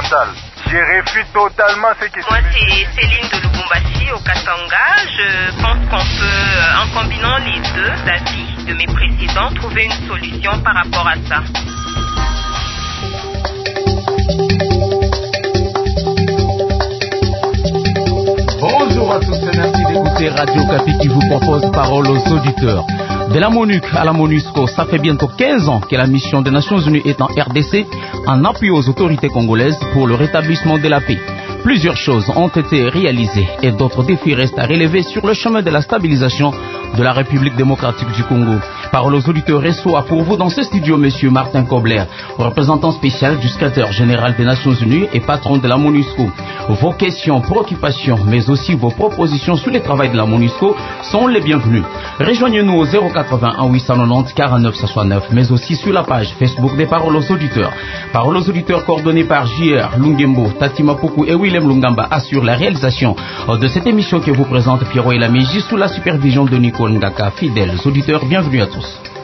total. Je réfute totalement ce qui se Moi, c'est Céline de Lubumbashi, au Katanga. Je pense qu'on peut, en combinant les deux avis de mes précédents, trouver une solution par rapport à ça. Bonjour à tous et merci d'écouter Radio Kapi qui vous propose Parole aux auditeurs. De la MONUC à la MONUSCO, ça fait bientôt 15 ans que la mission des Nations Unies est en RDC en appui aux autorités congolaises pour le rétablissement de la paix. Plusieurs choses ont été réalisées et d'autres défis restent à relever sur le chemin de la stabilisation de la République démocratique du Congo. Parole aux auditeurs reçoit pour vous dans ce studio M. Martin Kobler, représentant spécial du secrétaire général des Nations Unies et patron de la MONUSCO. Vos questions, préoccupations, mais aussi vos propositions sur le travail de la MONUSCO sont les bienvenues. Rejoignez-nous au 081 890 49 69, mais aussi sur la page Facebook des Paroles aux auditeurs. Paroles aux auditeurs coordonnées par J.R. Lungembo, Tati Mapuku et Willem Lungamba assurent la réalisation de cette émission que vous présente Pierrot et la Mégie sous la supervision de Nicole Ngaka. Fidèles auditeurs, bienvenue à tous.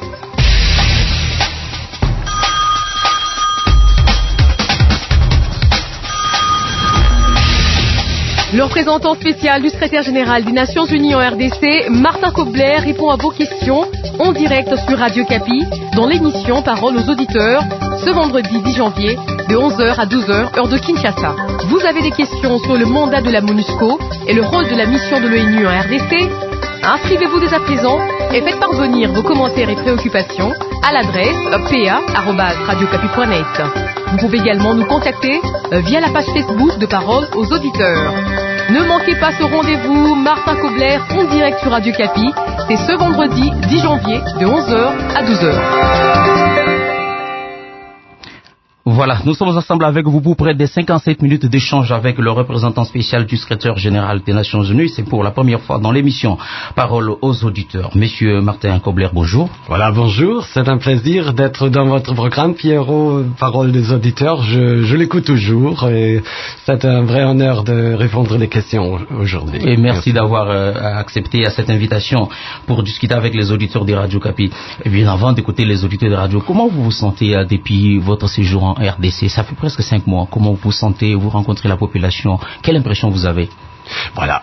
Le représentant spécial du secrétaire général des Nations Unies en RDC, Martin Kobler, répond à vos questions en direct sur Radio Kapi dans l'émission Parole aux auditeurs ce vendredi 10 janvier de 11h à 12h, heure de Kinshasa. Vous avez des questions sur le mandat de la MONUSCO et le rôle de la mission de l'ONU en RDC? Inscrivez-vous dès à présent et faites parvenir vos commentaires et préoccupations à l'adresse pa@radiocapi.net. Vous pouvez également nous contacter via la page Facebook de Parole aux auditeurs. Ne manquez pas ce rendez-vous Martin Kobler en direct sur Radio Kapi. C'est ce vendredi 10 janvier de 11h à 12h. Voilà, nous sommes ensemble avec vous pour près de 57 minutes d'échange avec le représentant spécial du secrétaire général des Nations Unies. C'est pour la première fois dans l'émission Parole aux auditeurs. Monsieur Martin Kobler, bonjour. Voilà, bonjour. C'est un plaisir d'être dans votre programme, Pierrot, Parole des auditeurs. Je l'écoute toujours et c'est un vrai honneur de répondre les questions aujourd'hui. Et merci d'avoir accepté à cette invitation pour discuter avec les auditeurs de Radio Kapi. Et bien avant d'écouter les auditeurs de Radio, comment vous vous sentez depuis votre séjour en RDC? Ça fait presque 5 mois. Comment vous vous sentez? Vous rencontrez la population? Quelle impression vous avez? Voilà,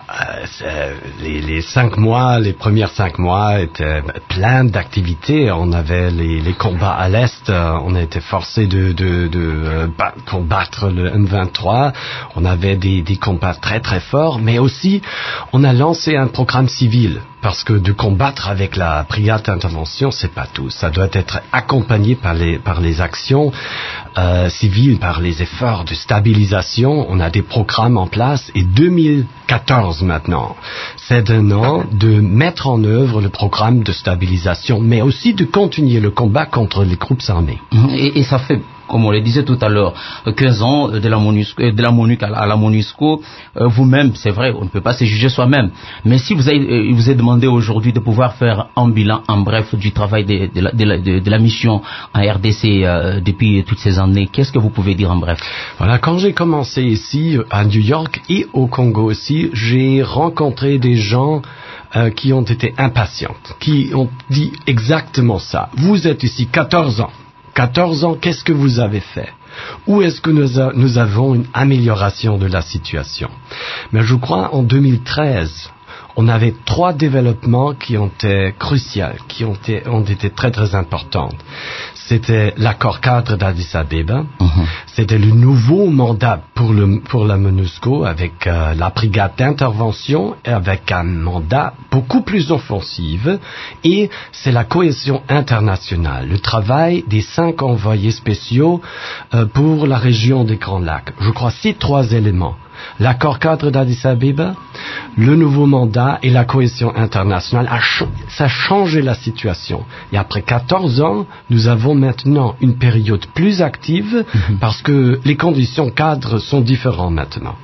les 5 mois, les premiers 5 mois étaient pleins d'activités. On avait les combats à l'Est, on a été forcé de combattre le M23. On avait des combats très très forts, mais aussi on a lancé un programme civil. Parce que de combattre avec la brigade d'intervention, c'est pas tout. Ça doit être accompagné par les actions civiles, par les efforts de stabilisation. On a des programmes en place et 2014 maintenant, c'est un an de mettre en œuvre le programme de stabilisation, mais aussi de continuer le combat contre les groupes armés. Et ça fait, comme on le disait tout à l'heure, 15 ans de la MONUC à la MONUSCO. Vous-même, c'est vrai, on ne peut pas se juger soi-même. Mais si vous est demandé aujourd'hui de pouvoir faire un bilan, en bref, du travail de la mission en RDC depuis toutes ces années, qu'est-ce que vous pouvez dire en bref? Voilà, quand j'ai commencé ici, à New York et au Congo aussi, j'ai rencontré des gens qui ont été impatients, qui ont dit exactement ça. Vous êtes ici 14 ans. 14 ans, qu'est-ce que vous avez fait? Où est-ce que nous avons une amélioration de la situation? Mais je crois en 2013, on avait 3 développements qui ont été cruciaux, qui ont été très très importants. C'était l'accord cadre d'Addis Abeba, c'était le nouveau mandat pour la MONUSCO avec la brigade d'intervention et avec un mandat beaucoup plus offensif, et c'est la cohésion internationale, le travail des 5 envoyés spéciaux pour la région des Grands Lacs. Je crois ces 3 éléments. L'accord cadre d'Addis Abeba, le nouveau mandat et la cohésion internationale, ça a changé la situation. Et après 14 ans, nous avons maintenant une période plus active parce que les conditions cadres sont différentes maintenant.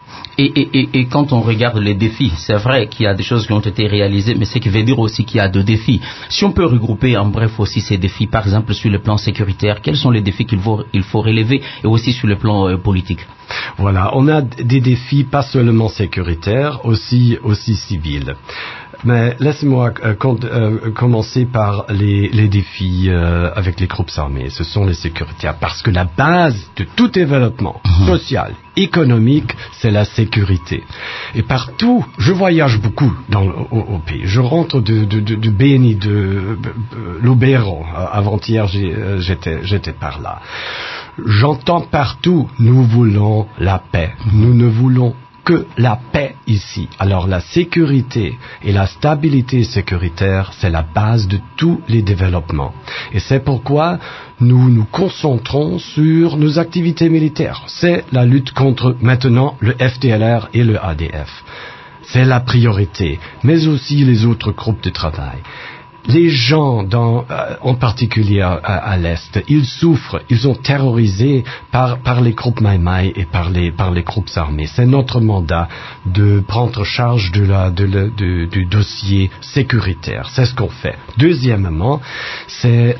Et quand on regarde les défis, c'est vrai qu'il y a des choses qui ont été réalisées, mais ce qui veut dire aussi qu'il y a 2 défis. Si on peut regrouper en bref aussi ces défis, par exemple sur le plan sécuritaire, quels sont les défis qu'il faut relever, et aussi sur le plan politique? Voilà, on a des défis pas seulement sécuritaires, aussi civils. Mais laissez-moi commencer par les défis avec les groupes armés. Ce sont les sécuritaires, parce que la base de tout développement social, économique, c'est la sécurité. Et partout, je voyage beaucoup au pays. Je rentre de Beni, de Lubero. Avant-hier, j'étais par là. J'entends partout, nous voulons la paix. Nous ne voulons que la paix ici. Alors la sécurité et la stabilité sécuritaire, c'est la base de tous les développements. Et c'est pourquoi nous nous concentrons sur nos activités militaires. C'est la lutte contre maintenant le FDLR et le ADF. C'est la priorité, mais aussi les autres groupes de travail. Les gens, en particulier à l'Est, ils souffrent, ils sont terrorisés par les groupes Maïmaï et par les groupes armés. C'est notre mandat de prendre charge du dossier sécuritaire. C'est ce qu'on fait. Deuxièmement, c'est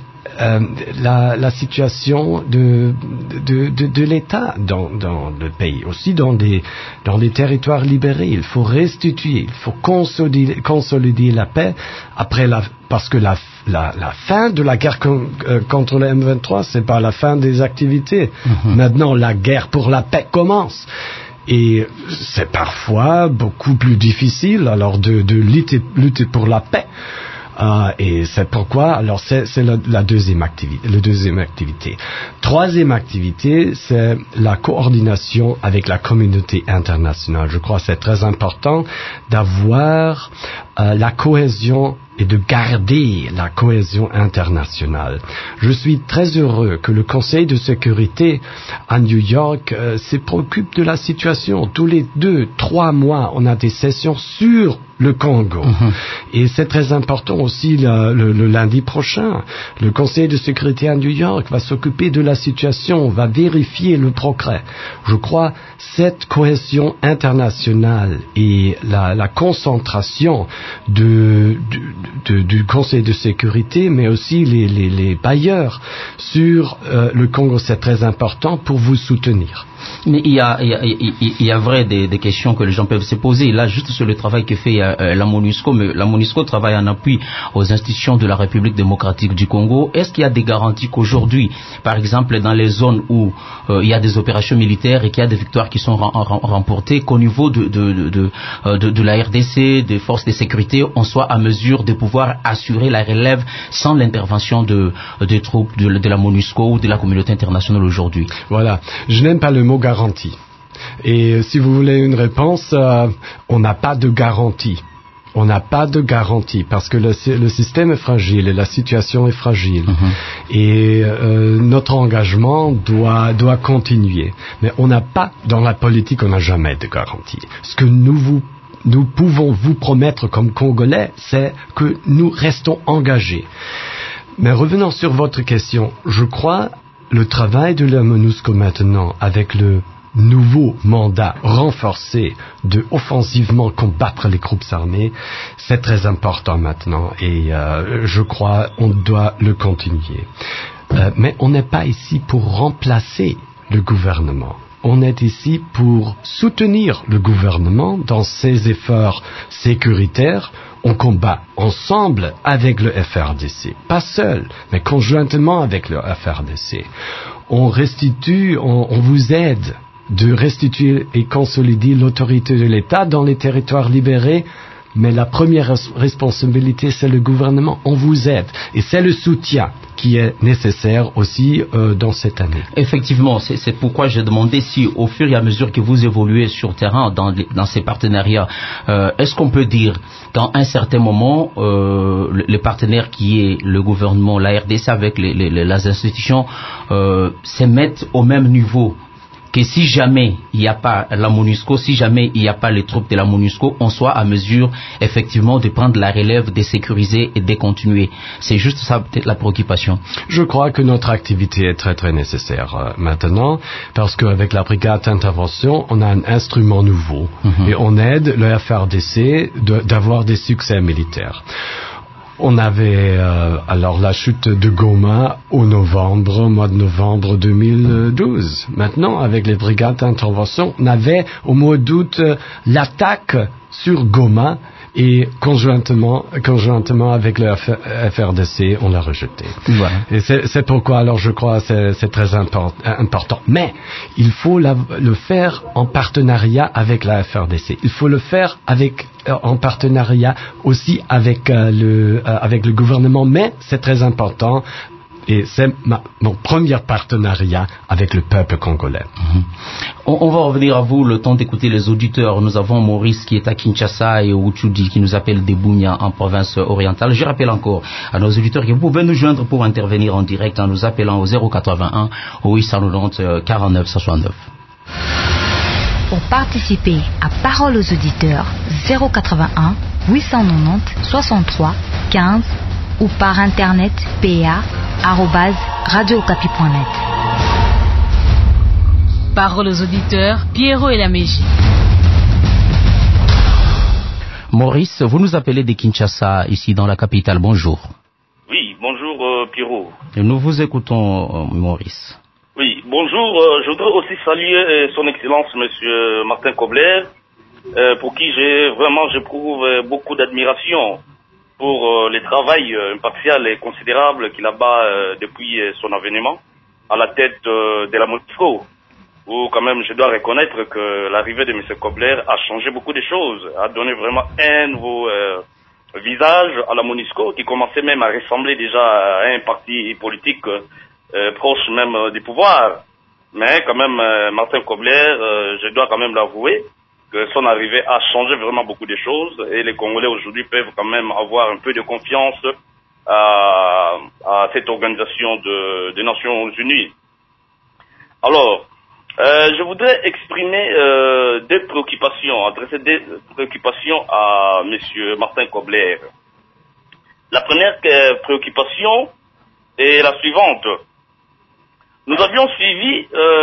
la situation de l'État dans le pays, aussi dans les territoires libérés. Il faut restituer, il faut consolider la paix parce que la fin de la guerre contre le M23, c'est pas la fin des activités. Maintenant, la guerre pour la paix commence. Et c'est parfois beaucoup plus difficile alors de lutter pour la paix. Et c'est pourquoi, alors c'est la deuxième activité. Troisième activité, c'est la coordination avec la communauté internationale. Je crois que c'est très important d'avoir la cohésion et de garder la cohésion internationale. Je suis très heureux que le Conseil de sécurité à New York se préoccupe de la situation. Tous les 2-3 mois, on a des sessions sur le Congo. Et c'est très important aussi le lundi prochain. Le Conseil de sécurité à New York va s'occuper de la situation, va vérifier le progrès. Je crois cette cohésion internationale et la concentration du Conseil de sécurité, mais aussi les bailleurs sur le Congo, c'est très important pour vous soutenir. Mais il y a vrai des questions que les gens peuvent se poser. Là, juste sur le travail que fait la MONUSCO, mais la MONUSCO travaille en appui aux institutions de la République démocratique du Congo. Est-ce qu'il y a des garanties qu'aujourd'hui, par exemple, dans les zones où il y a des opérations militaires et qu'il y a des victoires qui sont remportées, qu'au niveau de la RDC, des forces de sécurité, on soit à mesure de pouvoir assurer la relève sans l'intervention des troupes de la MONUSCO ou de la communauté internationale aujourd'hui? Voilà. Je n'aime pas le mot garantie. Et si vous voulez une réponse, on n'a pas de garantie. On n'a pas de garantie parce que le système est fragile et la situation est fragile. Et notre engagement doit continuer. Mais on n'a pas, dans la politique, on n'a jamais de garantie. Ce que nous pouvons vous promettre comme Congolais, c'est que nous restons engagés. Mais revenons sur votre question, je crois le travail de la MONUSCO maintenant, avec le nouveau mandat renforcé de offensivement combattre les groupes armés, c'est très important maintenant et je crois on doit le continuer. Mais on n'est pas ici pour remplacer le gouvernement. On est ici pour soutenir le gouvernement dans ses efforts sécuritaires. On combat ensemble avec le FRDC, pas seul, mais conjointement avec le FRDC. On vous aide de restituer et consolider l'autorité de l'État dans les territoires libérés, mais la première responsabilité, c'est le gouvernement. On vous aide. Et c'est le soutien qui est nécessaire aussi dans cette année. Effectivement, c'est pourquoi j'ai demandé si au fur et à mesure que vous évoluez sur terrain dans ces partenariats, est-ce qu'on peut dire qu'à un certain moment, les partenaires qui est le gouvernement, la RDC avec les institutions, se mettent au même niveau que si jamais il n'y a pas la MONUSCO, si jamais il n'y a pas les troupes de la MONUSCO, on soit à mesure effectivement de prendre la relève, de sécuriser et de continuer. C'est juste ça peut-être la préoccupation. Je crois que notre activité est très très nécessaire maintenant, parce qu'avec la brigade d'intervention, on a un instrument nouveau et on aide le FRDC d'avoir des succès militaires. On avait alors la chute de Goma au mois de novembre 2012. Maintenant, avec les brigades d'intervention, on avait au mois d'août l'attaque sur Goma et conjointement avec le FRDC, on l'a rejeté. Voilà. Et c'est pourquoi alors je crois c'est très important. Mais il faut le faire en partenariat avec la FRDC. Il faut le faire en partenariat aussi avec le gouvernement. Mais c'est très important. Et c'est mon premier partenariat avec le peuple congolais. On va revenir à vous le temps d'écouter les auditeurs. Nous avons Maurice qui est à Kinshasa et Uchudi qui nous appelle de Bunia en province orientale. Je rappelle encore à nos auditeurs que vous pouvez nous joindre pour intervenir en direct en nous appelant au 081 890 49 69. Pour participer à Parole aux auditeurs, 081 890 63 15 ou par internet pa@radiocapi.net. Parole aux auditeurs, Pierrot et la Mégie. Maurice, vous nous appelez de Kinshasa, ici dans la capitale. Bonjour. Oui, bonjour Pierrot. Et nous vous écoutons, Maurice. Oui, bonjour. Je voudrais aussi saluer son Excellence, Monsieur Martin Kobler, pour qui j'éprouve beaucoup d'admiration pour le travail impartial et considérable qu'il abat depuis son avènement à la tête de la MONUSCO, où quand même je dois reconnaître que l'arrivée de M. Kobler a changé beaucoup de choses, a donné vraiment un nouveau visage à la MONUSCO qui commençait même à ressembler déjà à un parti politique proche même du pouvoir. Mais quand même, Martin Kobler, je dois quand même l'avouer, que son arrivée a changé vraiment beaucoup de choses et les Congolais aujourd'hui peuvent quand même avoir un peu de confiance à cette organisation des Nations Unies. Alors, je voudrais exprimer adresser des préoccupations à Monsieur Martin Kobler. La première préoccupation est la suivante. Nous avions suivi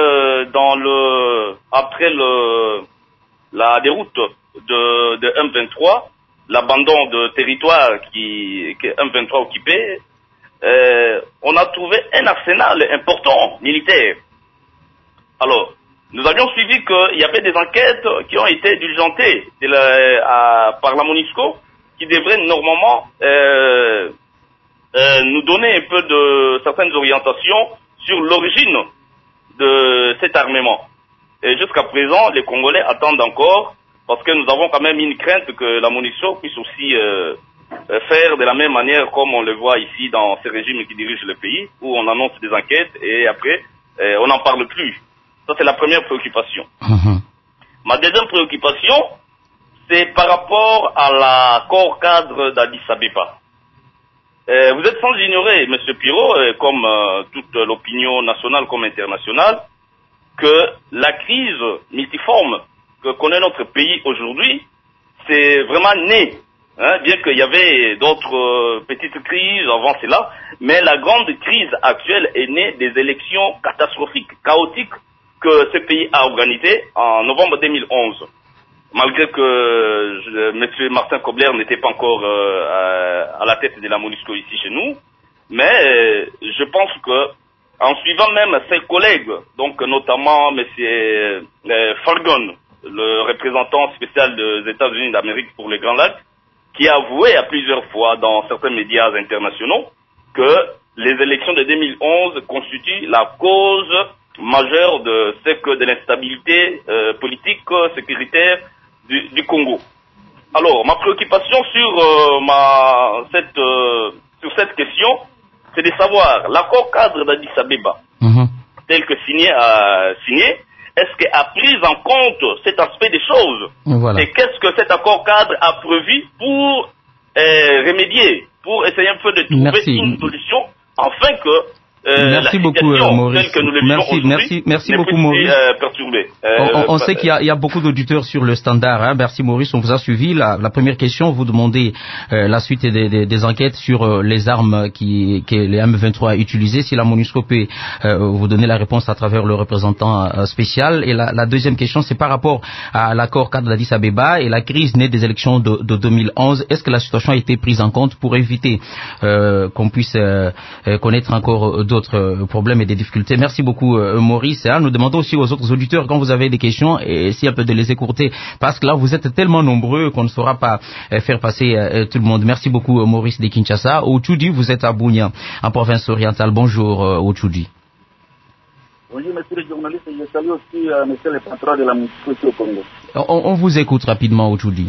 après la déroute de M23, l'abandon de territoire que M23 occupait, on a trouvé un arsenal important militaire. Alors, nous avions suivi qu'il y avait des enquêtes qui ont été diligentées par la MONUSCO, qui devraient normalement nous donner un peu de certaines orientations sur l'origine de cet armement. Et jusqu'à présent, les Congolais attendent encore, parce que nous avons quand même une crainte que la MONUSCO puisse aussi faire de la même manière comme on le voit ici dans ces régimes qui dirigent le pays, où on annonce des enquêtes et après, on n'en parle plus. Ça, c'est la première préoccupation. Ma deuxième préoccupation, c'est par rapport à l'accord cadre d'Addis Abeba. Vous êtes sans ignorer, M. Pirot, comme toute l'opinion nationale comme internationale, que la crise multiforme que connaît notre pays aujourd'hui, c'est vraiment né. Bien qu'il y avait d'autres petites crises avant cela, mais la grande crise actuelle est née des élections catastrophiques, chaotiques, que ce pays a organisées en novembre 2011. Malgré que M. Martin Kobler n'était pas encore à la tête de la MONUSCO ici chez nous, mais je pense que en suivant même ses collègues, donc notamment M. Fargon, le représentant spécial des États-Unis d'Amérique pour les Grands Lacs, qui a avoué à plusieurs fois dans certains médias internationaux que les élections de 2011 constituent la cause majeure de l'instabilité politique, sécuritaire du Congo. Alors, ma préoccupation sur cette question, c'est de savoir l'accord cadre d'Addis Abeba, tel que signé, est-ce qu'il a pris en compte cet aspect des choses? Voilà. Et qu'est-ce que cet accord cadre a prévu pour remédier, pour essayer un peu de trouver une solution, afin que Merci beaucoup, Maurice. Merci beaucoup, Maurice. On sait qu'il y a beaucoup d'auditeurs sur le standard. Hein. Merci, Maurice. On vous a suivi. La première question, vous demandez la suite des enquêtes sur les armes que les M23 a utilisées. Si la MONUSCO peut vous donner la réponse à travers le représentant spécial. Et la deuxième question, c'est par rapport à l'accord cadre d'Addis Abeba et la crise née des élections de 2011. Est-ce que la situation a été prise en compte pour éviter qu'on puisse connaître encore d'autres problèmes et des difficultés? Merci beaucoup, Maurice. Nous demandons aussi aux autres auditeurs, quand vous avez des questions, essayer un peu de les écourter, parce que là, vous êtes tellement nombreux qu'on ne saura pas faire passer tout le monde. Merci beaucoup, Maurice de Kinshasa. Ochudi, vous êtes à Bunia, en province orientale. Bonjour, Ochudi. Bonjour, monsieur le journaliste. Je salue aussi monsieur le patron de la MONUSCO au Congo. On vous écoute rapidement, Ochudi.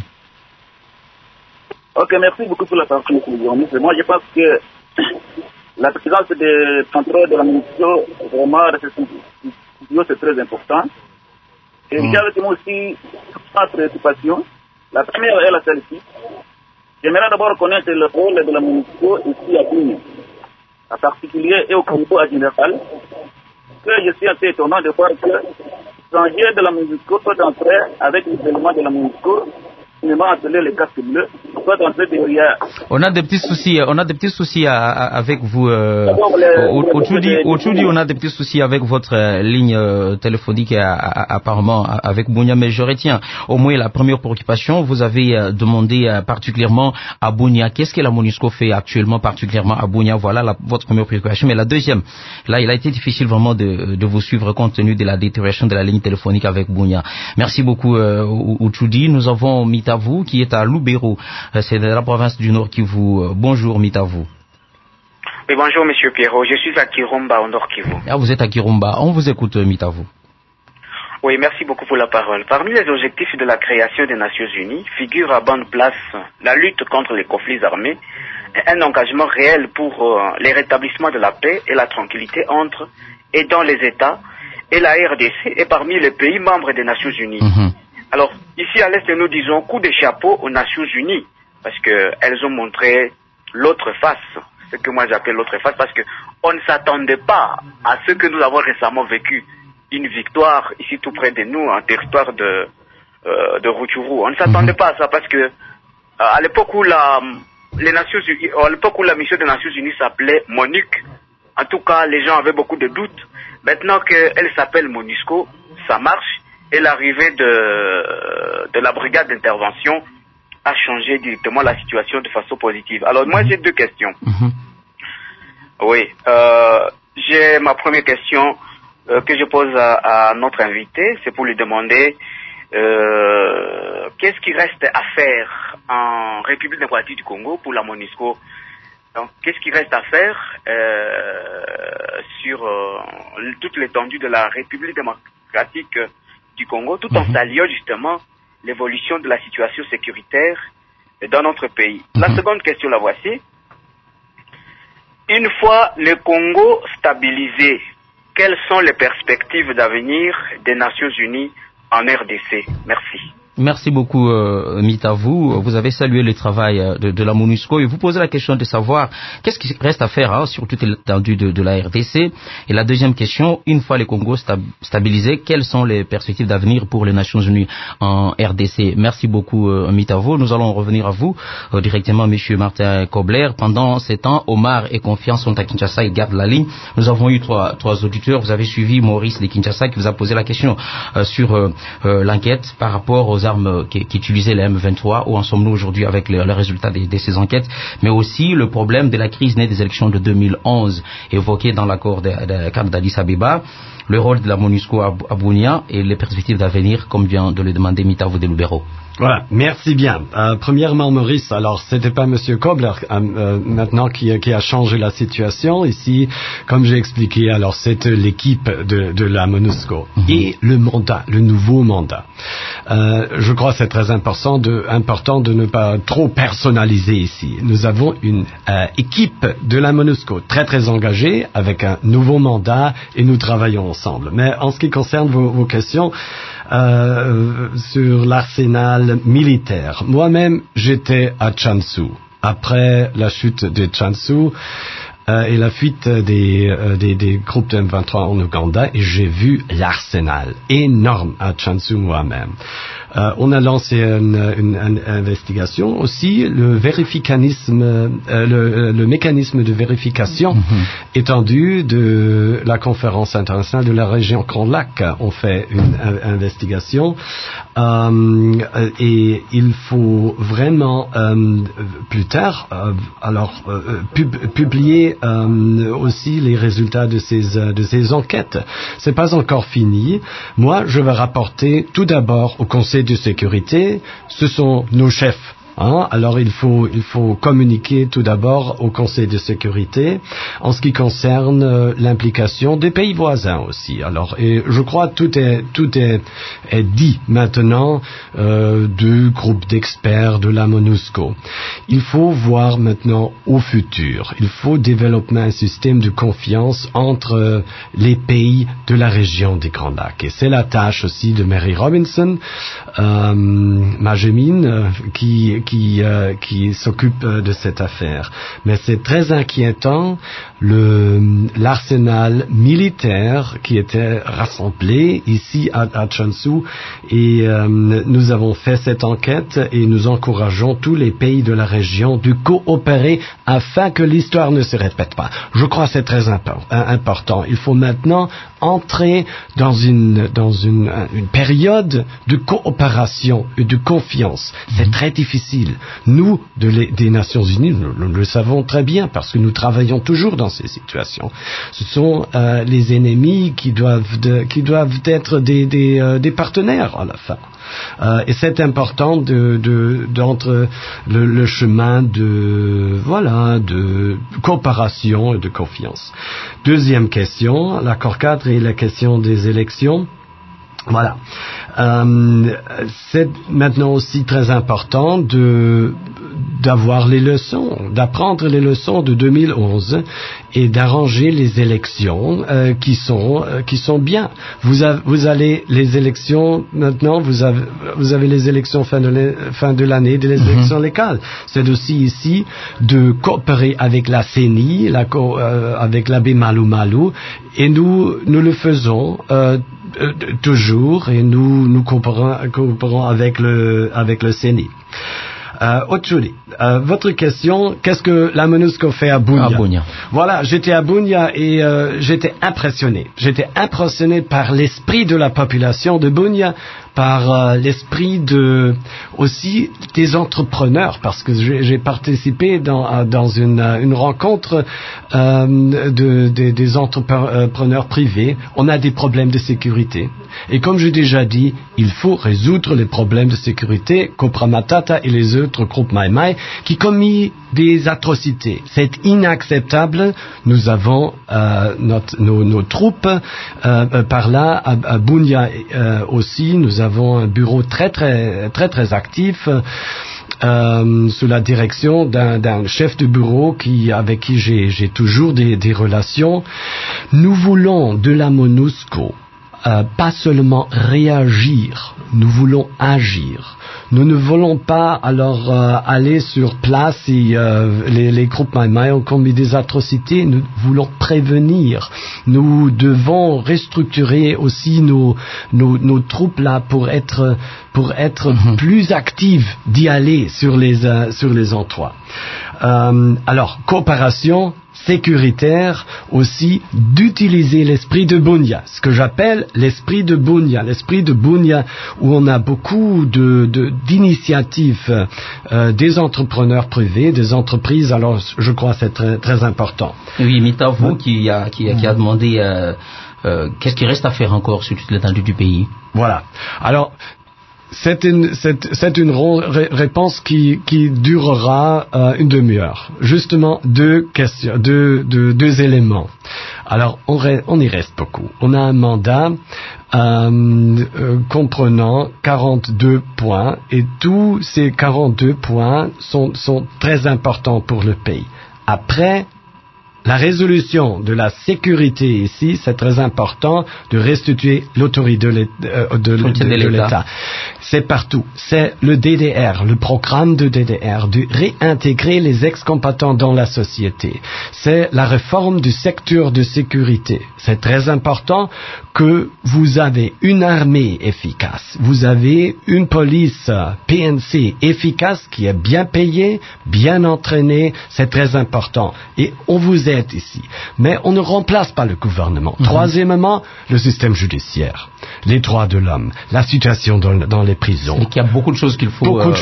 Ok, merci beaucoup pour la partie, monsieur le journaliste. Moi, je pense que la présence des patrons de la MONUSCO, vraiment, c'est très important. Et j'ai avec moi aussi trois préoccupations. La première est la celle-ci. J'aimerais d'abord connaître le rôle de la MONUSCO ici à Bunia, en particulier et au Congo en général. Que je suis assez étonnant de voir que l'étranger de la MONUSCO peut entrer avec les éléments de la MONUSCO, appelé les casques bleus, peut entrer derrière. On a des petits soucis avec vous. Aujourd'hui, on a des petits soucis avec votre ligne téléphonique apparemment avec Bunia, mais je retiens au moins la première préoccupation. Vous avez demandé particulièrement à Bunia, qu'est-ce que la MONUSCO fait actuellement particulièrement à Bunia? Voilà votre première préoccupation. Mais la deuxième, là, il a été difficile vraiment de vous suivre compte tenu de la détérioration de la ligne téléphonique avec Bunia. Merci beaucoup, Uchudi. Nous avons Mitavu qui est à Lubero. C'est de la province du Nord Kivu. Bonjour, Mitavu. Oui, bonjour, monsieur Pierrot. Je suis à Kirumba, au Nord Kivu. Ah, vous êtes à Kirumba. On vous écoute, Mitavu. Oui, merci beaucoup pour la parole. Parmi les objectifs de la création des Nations Unies figure à bonne place la lutte contre les conflits armés et un engagement réel pour les rétablissements de la paix et la tranquillité entre et dans les États et la RDC et parmi les pays membres des Nations Unies. Alors, ici à l'Est, nous disons coup de chapeau aux Nations Unies parce qu'elles ont montré l'autre face, ce que moi j'appelle l'autre face, parce qu'on ne s'attendait pas à ce que nous avons récemment vécu, une victoire ici tout près de nous, en territoire de Rutshuru. On ne s'attendait pas à ça parce que à l'époque où la mission des Nations Unies s'appelait MONUC, en tout cas les gens avaient beaucoup de doutes. Maintenant qu'elle s'appelle MONUSCO, ça marche, et l'arrivée de la brigade d'intervention a changé directement la situation de façon positive. Alors moi j'ai deux questions. Oui, j'ai ma première question que je pose à notre invité, c'est pour lui demander qu'est-ce qui reste à faire en République démocratique du Congo pour la MONUSCO. Donc, qu'est-ce qui reste à faire sur toute l'étendue de la République démocratique du Congo, tout en saluant justement l'évolution de la situation sécuritaire dans notre pays. La seconde question, la voici. Une fois le Congo stabilisé, quelles sont les perspectives d'avenir des Nations Unies en RDC? Merci. Merci beaucoup, Mitavu. Vous avez salué le travail de la MONUSCO et vous posez la question de savoir qu'est-ce qui reste à faire sur toute l'étendue de la RDC. Et la deuxième question, une fois le Congo stabilisé, quelles sont les perspectives d'avenir pour les Nations Unies en RDC? Merci beaucoup, Mitavu. Nous allons revenir à vous directement, Monsieur Martin Kobler. Pendant ces temps, Omar et Confiance sont à Kinshasa et gardent la ligne. Nous avons eu trois auditeurs. Vous avez suivi Maurice de Kinshasa qui vous a posé la question sur l'enquête par rapport aux armes qu'utilisaient les M23. Où en sommes-nous aujourd'hui avec le résultat de ces enquêtes, mais aussi le problème de la crise née des élections de 2011 évoqué dans l'accord de cadre d'Addis Abeba, le rôle de la MONUSCO à Bunia et les perspectives d'avenir, comme vient de le demander Mitavu de Lubero. Voilà, merci bien. Premièrement, Maurice, alors c'était pas Monsieur Kobler maintenant qui a changé la situation ici, comme j'ai expliqué. Alors c'est l'équipe de la MONUSCO et le mandat, le nouveau mandat. Je crois que c'est très important de ne pas trop personnaliser ici. Nous avons une équipe de la MONUSCO très engagée avec un nouveau mandat et nous travaillons ensemble. Mais en ce qui concerne vos questions sur l'arsenal militaire, moi-même j'étais à Tchanzu. Après la chute de Tchanzu, et la fuite des groupes de M23 en Ouganda, et j'ai vu l'arsenal énorme à Tchanzu moi-même. On a lancé une investigation aussi, le mécanisme de vérification étendu de la conférence internationale de la région Grand Lac. On fait une investigation et il faut vraiment plus tard publier aussi les résultats de ces enquêtes. C'est pas encore fini. Moi, je vais rapporter tout d'abord au Conseil de sécurité. Ce sont nos chefs. Alors il faut communiquer tout d'abord au Conseil de sécurité en ce qui concerne l'implication des pays voisins aussi. Alors, et je crois tout est dit maintenant du groupe d'experts de la MONUSCO. Il faut voir maintenant au futur. Il faut développer un système de confiance entre les pays de la région des Grands Lacs. Et c'est la tâche aussi de Mary Robinson, Majemine, qui s'occupe de cette affaire. Mais c'est très inquiétant l'arsenal militaire qui était rassemblé ici à Tchanzu, et nous avons fait cette enquête et nous encourageons tous les pays de la région de coopérer afin que l'histoire ne se répète pas. Je crois que c'est très important. Il faut maintenant entrer dans une période de coopération et de confiance. C'est très difficile. Nous, des Nations Unies, nous le savons très bien parce que nous travaillons toujours dans ces situations. Ce sont les ennemis qui doivent être des partenaires à la fin. Et c'est important d'entre le chemin de coopération et de confiance. Deuxième question, l'accord cadre et la question des élections. Voilà. C'est maintenant aussi très important d'apprendre les leçons de 2011 et d'arranger les élections qui sont bien. Vous avez les élections maintenant, vous avez les élections fin de l'année, des élections locales. C'est aussi ici de coopérer avec la CENI, avec l'abbé Malou Malou, et nous le faisons toujours, et nous coopérons avec le CENI. Otjuli, votre question, qu'est-ce que la MONUSCO fait à Bunia? Voilà, j'étais à Bunia et j'étais impressionné. J'étais impressionné par l'esprit de la population de Bunia, par l'esprit aussi des entrepreneurs, parce que j'ai participé dans une rencontre des entrepreneurs privés. On a des problèmes de sécurité. Et comme j'ai déjà dit, il faut résoudre les problèmes de sécurité qu'Opra Matata et les autres groupes Mai Mai qui commis des atrocités. C'est inacceptable. Nous avons nos troupes par là à Bunia aussi. Nous avons un bureau très très très très actif sous la direction d'un chef de bureau avec qui j'ai toujours des relations. Nous voulons de la MONUSCO pas seulement réagir, nous voulons agir. Nous ne voulons pas alors aller sur place et les groupes Mai Mai ont commis des atrocités. Nous voulons prévenir. Nous devons restructurer aussi nos troupes là pour être plus actives d'y aller sur les endroits. Alors coopération sécuritaire aussi, d'utiliser l'esprit de Bunia, ce que j'appelle l'esprit de Bunia, où on a beaucoup d'initiatives des entrepreneurs privés, des entreprises. Alors je crois que c'est très, très important. Oui, Mitavo qui a demandé qu'est-ce qui reste à faire encore sur toute l'étendue du pays. Voilà. Alors c'est une réponse qui durera une demi-heure. Justement, deux questions, deux éléments. Alors, on y reste beaucoup. On a un mandat comprenant 42 points, et tous ces 42 points sont très importants pour le pays. Après la résolution de la sécurité ici, c'est très important de restituer l'autorité de l'État. C'est partout. C'est le DDR, le programme de DDR, de réintégrer les ex-combattants dans la société. C'est la réforme du secteur de sécurité. C'est très important que vous avez une armée efficace. Vous avez une police PNC efficace qui est bien payée, bien entraînée. C'est très important. Et on vous aide ici. Mais on ne remplace pas le gouvernement. Troisièmement, le système judiciaire, les droits de l'homme, la situation dans les prisons. Et qu'il y a beaucoup de choses qu'il faut,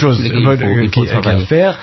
faire.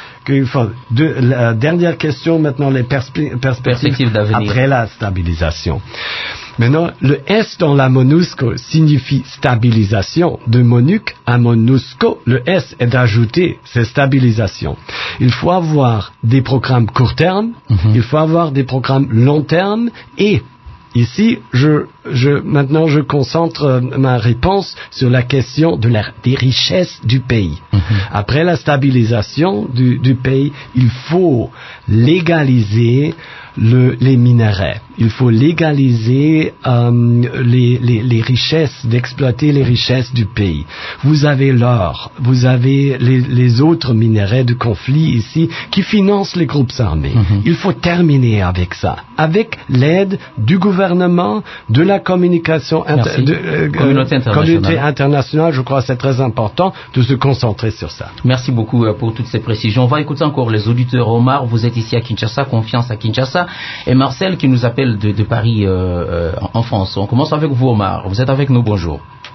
La dernière question maintenant, les perspectives d'avenir après la stabilisation. Maintenant, le S dans la MONUSCO signifie stabilisation. De MONUC à MONUSCO, le S est d'ajouter, c'est stabilisation. Il faut avoir des programmes court terme, il faut avoir des programmes long terme et ici, maintenant, je concentre ma réponse sur la question des richesses du pays. Après la stabilisation du pays, il faut légaliser les minerais. Il faut légaliser les richesses, d'exploiter les richesses du pays. Vous avez l'or, vous avez les autres minerais de conflit ici qui financent les groupes armés. Il faut terminer avec ça, avec l'aide du gouvernement, de la communication communauté internationale. Je crois que c'est très important de se concentrer sur ça. Merci beaucoup pour toutes ces précisions. On va écouter encore les auditeurs. Omar, vous êtes ici à Kinshasa, confiance à Kinshasa. Et Marcel qui nous appelle de Paris en France. On commence avec vous, Omar. Vous êtes avec nous, bonjour.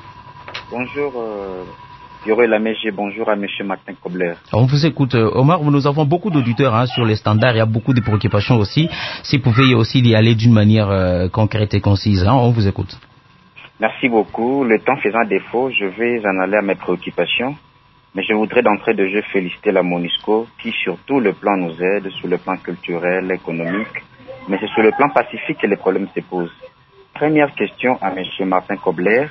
Bonjour, Pierrot et la Mégie. Bonjour à M. Martin Kobler. On vous écoute, Omar. Nous avons beaucoup d'auditeurs sur les standards. Il y a beaucoup de préoccupations aussi. Si vous pouvez aussi y aller d'une manière concrète et concise, on vous écoute. Merci beaucoup. Le temps faisant défaut, je vais en aller à mes préoccupations. Mais je voudrais d'entrée de jeu féliciter la MONUSCO qui, sur tout le plan, nous aide, sur le plan culturel, économique. Mais c'est sur le plan pacifique que les problèmes se posent. Première question à M. Martin Kobler.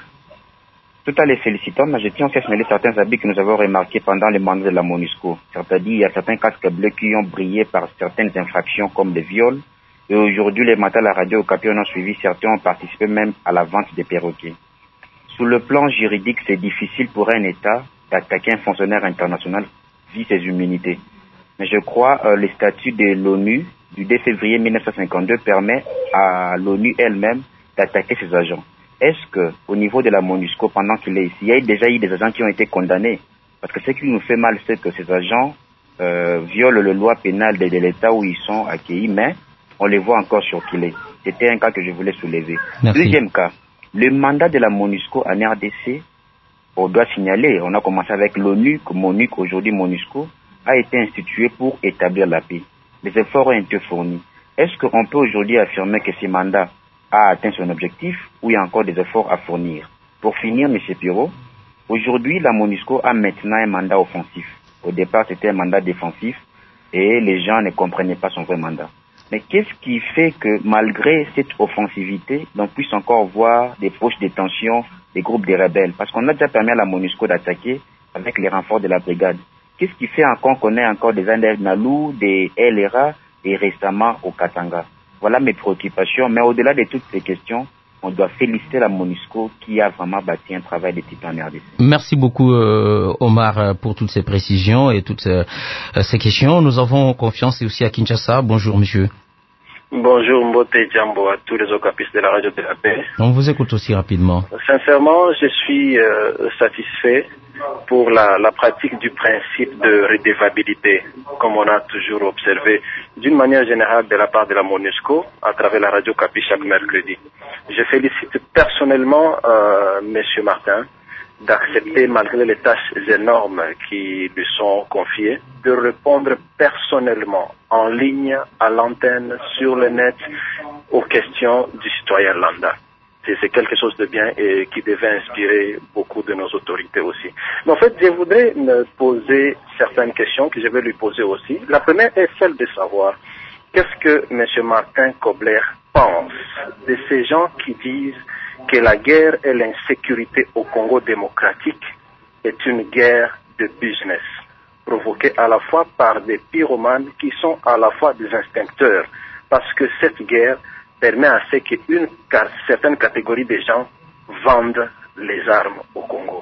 Tout en les félicitant, mais je tiens aussi à signaler certains habits que nous avons remarqués pendant le mandat de la MONUSCO. C'est-à-dire, il y a certains casques bleus qui ont brillé par certaines infractions comme des viols. Et aujourd'hui, les matins à la radio Okapi en ont suivi. Certains ont participé même à la vente des perroquets. Sur le plan juridique, c'est difficile pour un État d'attaquer un fonctionnaire international via ses immunités. Mais je crois le statut de l'ONU du 2 février 1952 permet à l'ONU elle-même d'attaquer ses agents. Est-ce que, au niveau de la MONUSCO, pendant qu'il est ici, il y a déjà eu des agents qui ont été condamnés? Parce que ce qui nous fait mal, c'est que ces agents violent la loi pénale de l'État où ils sont accueillis, mais on les voit encore surkillés. C'était un cas que je voulais soulever. Merci. Deuxième cas, le mandat de la MONUSCO en RDC, on doit signaler, on a commencé avec l'ONU, MONUC, aujourd'hui MONUSCO, a été institué pour établir la paix. Les efforts ont été fournis. Est-ce qu'on peut aujourd'hui affirmer que ce mandat a atteint son objectif ou il y a encore des efforts à fournir? Pour finir, M. Pirot, aujourd'hui, la MONUSCO a maintenant un mandat offensif. Au départ, c'était un mandat défensif et les gens ne comprenaient pas son vrai mandat. Mais qu'est-ce qui fait que malgré cette offensivité, on puisse encore voir des poches de tension des groupes de rebelles? Parce qu'on a déjà permis à la MONUSCO d'attaquer avec les renforts de la brigade. Qu'est-ce qui fait encore qu'on ait encore des Indés Nalou, des LRA et récemment au Katanga? Voilà mes préoccupations. Mais au-delà de toutes ces questions, on doit féliciter la MONUSCO qui a vraiment bâti un travail de titan en RDC. Merci beaucoup Omar pour toutes ces précisions et toutes ces questions. Nous avons confiance aussi à Kinshasa. Bonjour monsieur. Bonjour Mbote Djambo à tous les okapistes de la radio de la paix. On vous écoute aussi rapidement. Sincèrement, je suis satisfait pour la pratique du principe de redevabilité, comme on a toujours observé d'une manière générale de la part de la MONUSCO à travers la radio Capi chaque mercredi. Je félicite personnellement Monsieur Martin d'accepter, malgré les tâches énormes qui lui sont confiées, de répondre personnellement en ligne, à l'antenne, sur le net, aux questions du citoyen lambda. C'est quelque chose de bien et qui devait inspirer beaucoup de nos autorités aussi. Mais en fait, je voudrais me poser certaines questions que je vais lui poser aussi. La première est celle de savoir qu'est-ce que M. Martin Kobler pense de ces gens qui disent que la guerre et l'insécurité au Congo démocratique est une guerre de business, provoquée à la fois par des pyromanes qui sont à la fois des instincteurs, parce que cette guerre permet à ce qu'une certaine catégorie de gens vendent les armes au Congo.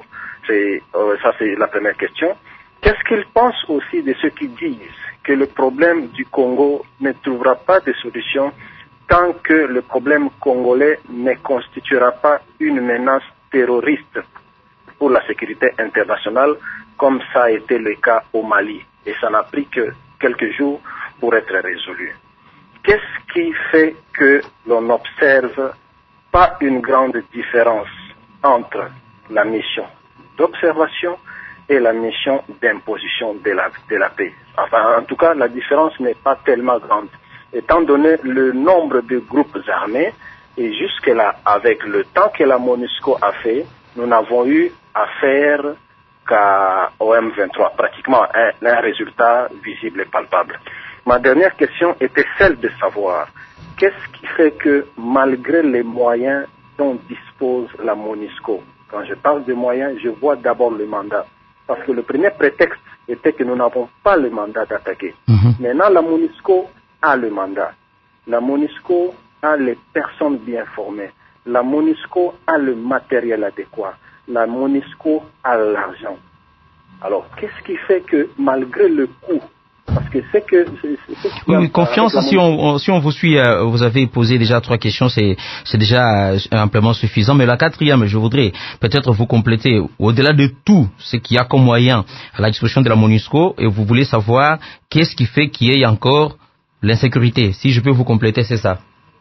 Ça, c'est la première question. Qu'est-ce qu'ils pensent aussi de ceux qui disent que le problème du Congo ne trouvera pas de solution tant que le problème congolais ne constituera pas une menace terroriste pour la sécurité internationale, comme ça a été le cas au Mali. Et ça n'a pris que quelques jours pour être résolu. Qu'est-ce qui fait que l'on n'observe pas une grande différence entre la mission d'observation et la mission d'imposition de la paix? Enfin, en tout cas, la différence n'est pas tellement grande, étant donné le nombre de groupes armés, et jusque-là, avec le temps que la MONUSCO a fait, nous n'avons eu affaire qu'à OM23, pratiquement un résultat visible et palpable. Ma dernière question était celle de savoir qu'est-ce qui fait que, malgré les moyens dont dispose la MONUSCO, quand je parle de moyens, je vois d'abord le mandat. Parce que le premier prétexte était que nous n'avons pas le mandat d'attaquer. Maintenant, la MONUSCO a le mandat. La MONUSCO a les personnes bien formées. La MONUSCO a le matériel adéquat. La MONUSCO a l'argent. Alors, qu'est-ce qui fait que, malgré le coût, parce que c'est que... Oui, confiance, si on vous suit, vous avez posé déjà 3 questions, c'est déjà amplement suffisant. Mais la 4e, je voudrais peut-être vous compléter. Au-delà de tout ce qu'il y a comme moyen à la disposition de la MONUSCO, et vous voulez savoir qu'est-ce qui fait qu'il y ait encore l'insécurité. Si je peux vous compléter, c'est ça.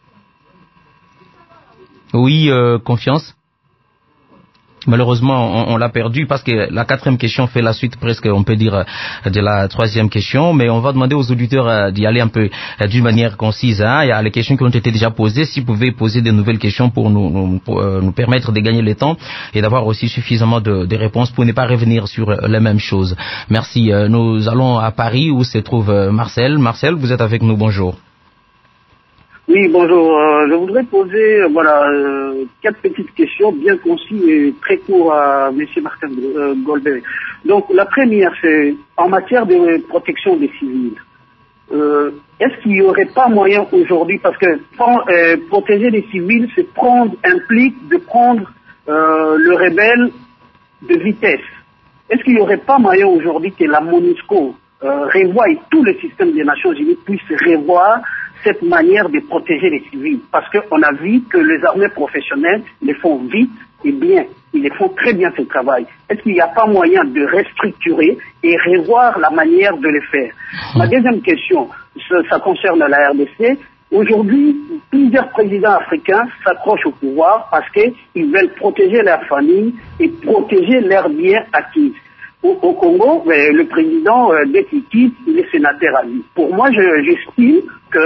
Oui, confiance. Malheureusement, on l'a perdu parce que la 4e question fait la suite presque, on peut dire, de la 3e question. Mais on va demander aux auditeurs d'y aller un peu d'une manière concise. Il y a les questions qui ont été déjà posées. Si vous pouvez poser de nouvelles questions pour nous permettre de gagner le temps et d'avoir aussi suffisamment de réponses pour ne pas revenir sur les mêmes choses. Merci. Nous allons à Paris où se trouve Marcel. Marcel, vous êtes avec nous. Bonjour. Oui, bonjour. Je voudrais poser 4 petites questions bien concises et très courtes à M. Martin Goldberg. Donc, la première, c'est en matière de protection des civils. Est-ce qu'il n'y aurait pas moyen aujourd'hui, parce que protéger les civils, implique de prendre le rebelle de vitesse. Est-ce qu'il n'y aurait pas moyen aujourd'hui que la MONUSCO revoie et tout le système des Nations Unies puisse revoir cette manière de protéger les civils, parce qu'on a vu que les armées professionnelles les font vite et bien, ils les font très bien ce travail. Est-ce qu'il n'y a pas moyen de restructurer et revoir la manière de le faire? Ma deuxième question, ça concerne la RDC. Aujourd'hui, plusieurs présidents africains s'accrochent au pouvoir parce qu'ils veulent protéger leur famille et protéger leurs biens acquis. Au Congo, le président, dès qu'il quitte, il est sénateur à vie. Pour moi, j'estime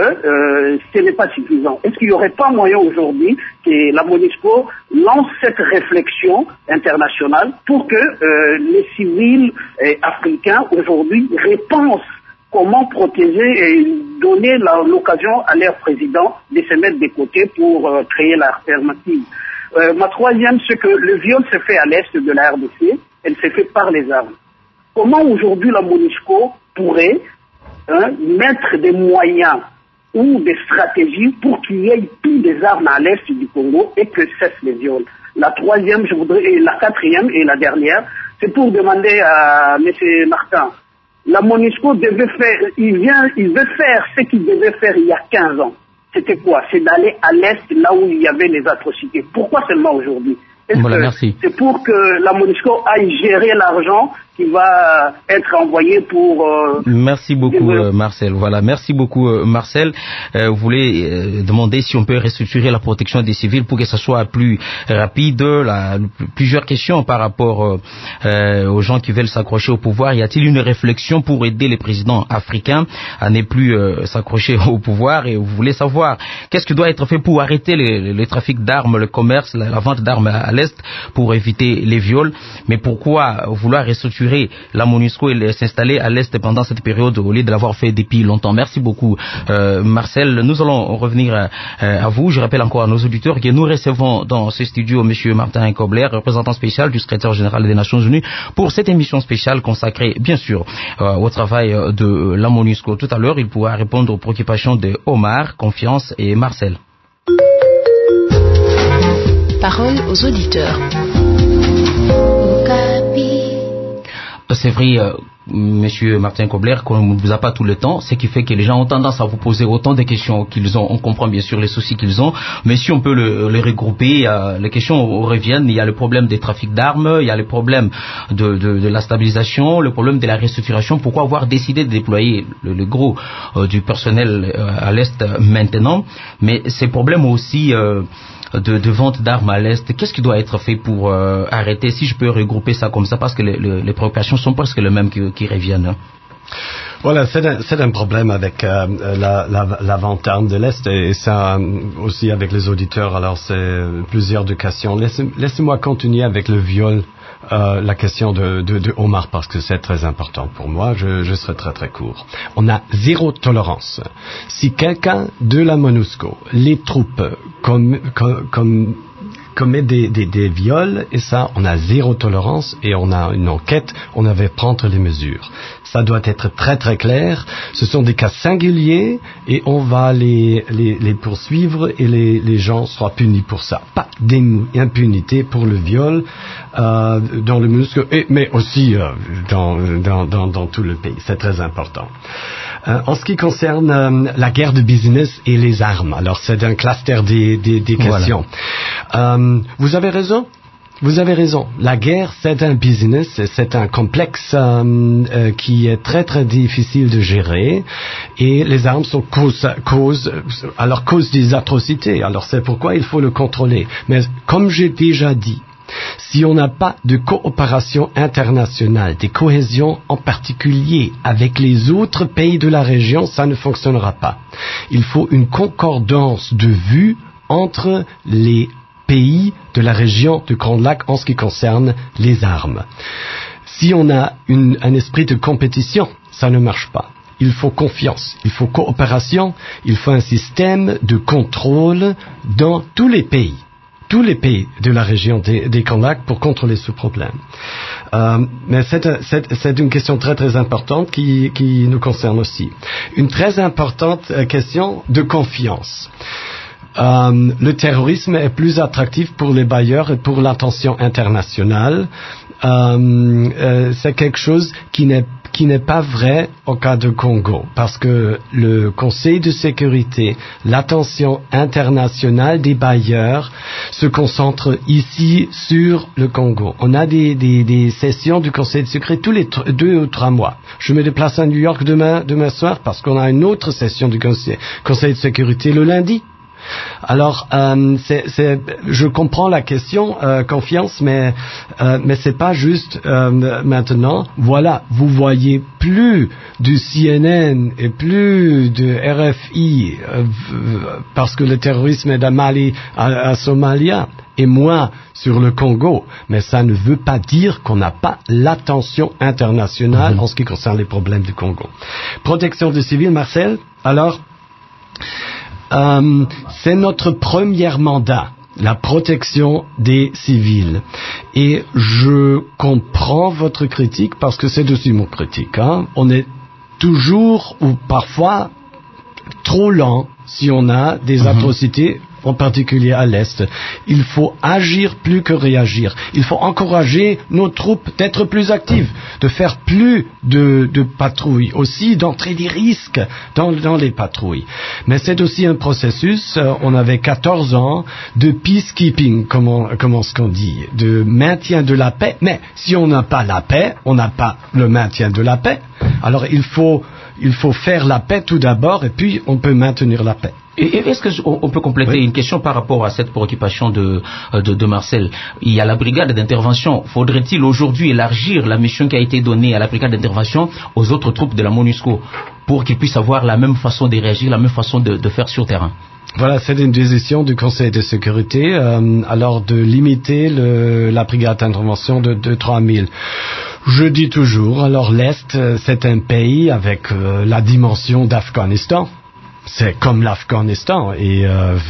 que ce n'est pas suffisant. Est-ce qu'il n'y aurait pas moyen aujourd'hui que la MONUSCO lance cette réflexion internationale pour que les civils africains aujourd'hui repensent comment protéger et donner l'occasion à leur président de se mettre de côté pour créer l'alternative? Ma troisième, c'est que le viol se fait à l'est de la RDC. Elle s'est faite par les armes. Comment aujourd'hui la MONUSCO pourrait mettre des moyens ou des stratégies pour qu'il y ait plus des armes à l'est du Congo et que cessent les viols? La troisième, la quatrième et la dernière, c'est pour demander à M. Martin. La MONUSCO devait faire, il veut faire ce qu'il devait faire il y a 15 ans. C'était quoi? C'est d'aller à l'est, là où il y avait les atrocités. Pourquoi seulement aujourd'hui? Merci. C'est pour que la MONUSCO aille gérer l'argent qui va être envoyé pour... Merci beaucoup Marcel. Voilà, merci beaucoup Marcel. Vous voulez demander si on peut restructurer la protection des civils pour que ça soit plus rapide. Plusieurs questions par rapport aux gens qui veulent s'accrocher au pouvoir. Y a-t-il une réflexion pour aider les présidents africains à ne plus s'accrocher au pouvoir? Et vous voulez savoir qu'est-ce qui doit être fait pour arrêter le trafic d'armes, le commerce, la vente d'armes à l'Est pour éviter les viols? Mais pourquoi vouloir restructurer la MONUSCO et s'installer à l'Est pendant cette période au lieu de l'avoir fait depuis longtemps? Merci beaucoup Marcel. Nous allons revenir à vous. Je rappelle encore à nos auditeurs que nous recevons dans ce studio M. Martin Kobler, représentant spécial du secrétaire général des Nations Unies, pour cette émission spéciale consacrée bien sûr au travail de la MONUSCO. Tout à l'heure, il pourra répondre aux préoccupations de Omar, Confiance et Marcel. Parole aux auditeurs. c'est vrai, Monsieur Martin Kobler, qu'on ne vous a pas tout le temps, ce qui fait que les gens ont tendance à vous poser autant de questions qu'ils ont. On comprend bien sûr les soucis qu'ils ont, mais si on peut les regrouper, les questions reviennent. Il y a le problème des trafics d'armes, il y a le problème de la stabilisation, le problème de la restructuration. Pourquoi avoir décidé de déployer le gros du personnel à l'Est maintenant? Mais ces problèmes aussi de vente d'armes à l'Est, qu'est-ce qui doit être fait pour arrêter, si je peux regrouper ça comme ça, parce que les préoccupations sont presque les mêmes qui reviennent. Voilà, c'est un problème avec la vente d'armes de l'Est, et ça aussi avec les auditeurs. Alors c'est plusieurs de questions. Laissez-moi continuer avec le viol, la question de Omar, parce que c'est très important pour moi. Je serai très très court. On a zéro tolérance. Si quelqu'un de la MONUSCO, les troupes commet des viols, et ça, on a zéro tolérance, et on a une enquête, on va prendre les mesures. Ça doit être très très clair. Ce sont des cas singuliers, et on va les poursuivre, et les gens seront punis pour ça. Pas d'impunité pour le viol dans le MONUSCO, mais aussi dans tout le pays. C'est très important. En ce qui concerne la guerre de business et les armes, alors c'est un cluster des questions. Voilà. Vous avez raison. Vous avez raison. La guerre, c'est un business, c'est un complexe qui est très très difficile de gérer, et les armes sont cause des atrocités. Alors c'est pourquoi il faut le contrôler. Mais comme j'ai déjà dit, si on n'a pas de coopération internationale, de cohésion en particulier avec les autres pays de la région, ça ne fonctionnera pas. Il faut une concordance de vues entre les pays de la région du Grand Lac en ce qui concerne les armes. Si on a un esprit de compétition, ça ne marche pas. Il faut confiance, il faut coopération, il faut un système de contrôle dans tous les pays de la région des Grands Lacs pour contrôler ce problème. Mais c'est une question très très importante qui nous concerne aussi. Une très importante question de confiance. Le terrorisme est plus attractif pour les bailleurs et pour l'attention internationale. C'est quelque chose qui n'est pas vrai au cas de Congo, parce que le Conseil de sécurité, l'attention internationale des bailleurs se concentre ici sur le Congo. On a des sessions du Conseil de sécurité tous les 2 ou 3 mois. Je me déplace à New York demain soir parce qu'on a une autre session du Conseil de sécurité le lundi. Alors, je comprends la question, confiance, mais c'est pas juste maintenant. Voilà, vous voyez plus du CNN et plus de RFI parce que le terrorisme est de Mali à Somalia, et moins sur le Congo. Mais ça ne veut pas dire qu'on n'a pas l'attention internationale en ce qui concerne les problèmes du Congo. Protection des civils, Marcel. Alors. C'est notre premier mandat, la protection des civils. Et je comprends votre critique parce que c'est aussi mon critique. On est toujours ou parfois trop lent si on a des atrocités, en particulier à l'Est. Il faut agir plus que réagir. Il faut encourager nos troupes d'être plus actives, de faire plus de patrouilles, aussi d'entrer des risques dans les patrouilles. Mais c'est aussi un processus, on avait 14 ans de peacekeeping, comment ce qu'on dit, de maintien de la paix. Mais si on n'a pas la paix, on n'a pas le maintien de la paix. Alors il faut faire la paix tout d'abord, et puis on peut maintenir la paix. Et est-ce qu'on peut compléter une question par rapport à cette préoccupation de Marcel? Il y a la brigade d'intervention. Faudrait-il aujourd'hui élargir la mission qui a été donnée à la brigade d'intervention aux autres troupes de la MONUSCO pour qu'ils puissent avoir la même façon de réagir, la même façon de faire sur terrain? Voilà, c'est une décision du Conseil de sécurité, alors de limiter la brigade d'intervention de 3000. Je dis toujours, alors l'Est, c'est un pays avec la dimension d'Afghanistan. C'est comme l'Afghanistan, et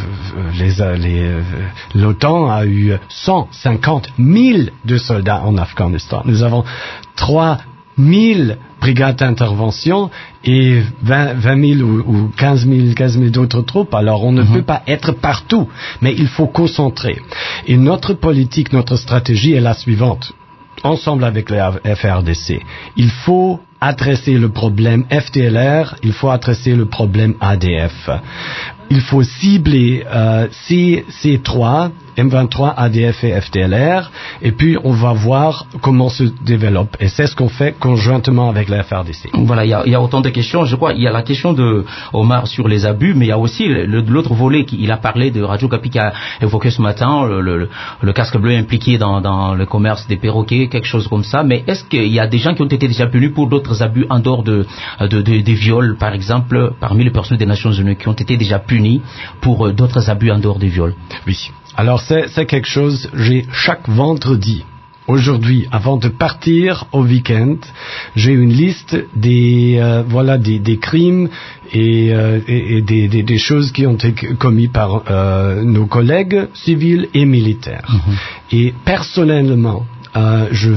l'OTAN a eu 150 000 de soldats en Afghanistan. Nous avons 3 000 brigades d'intervention et 20 000 ou 15 000 d'autres troupes. Alors on ne peut pas être partout, mais il faut concentrer. Et notre politique, notre stratégie est la suivante. ensemble avec les FRDC, il faut adresser le problème FDLR, il faut adresser le problème ADF. Il faut cibler ces trois, M23, ADF et FDLR, et puis on va voir comment se développe. Et c'est ce qu'on fait conjointement avec la FRDC. Voilà, il y a autant de questions. Je crois il y a la question de Omar sur les abus, mais il y a aussi l'autre volet. Il a parlé de Radio Capi qui a évoqué ce matin le casque bleu impliqué dans le commerce des perroquets, quelque chose comme ça. Mais est-ce qu'il y a des gens qui ont été déjà punis pour d'autres abus en dehors des viols, par exemple, parmi les personnes des Nations Unies qui ont été déjà punis pour d'autres abus en dehors des viols? Oui. Alors c'est quelque chose, chaque vendredi, aujourd'hui, avant de partir au week-end, j'ai une liste des crimes et des choses qui ont été commises par nos collègues civils et militaires. Et personnellement, je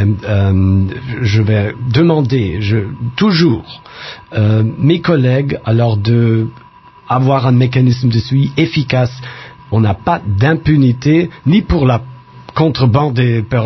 vais demander toujours mes collègues alors de avoir un mécanisme de suivi efficace. On n'a pas d'impunité ni pour la contrebande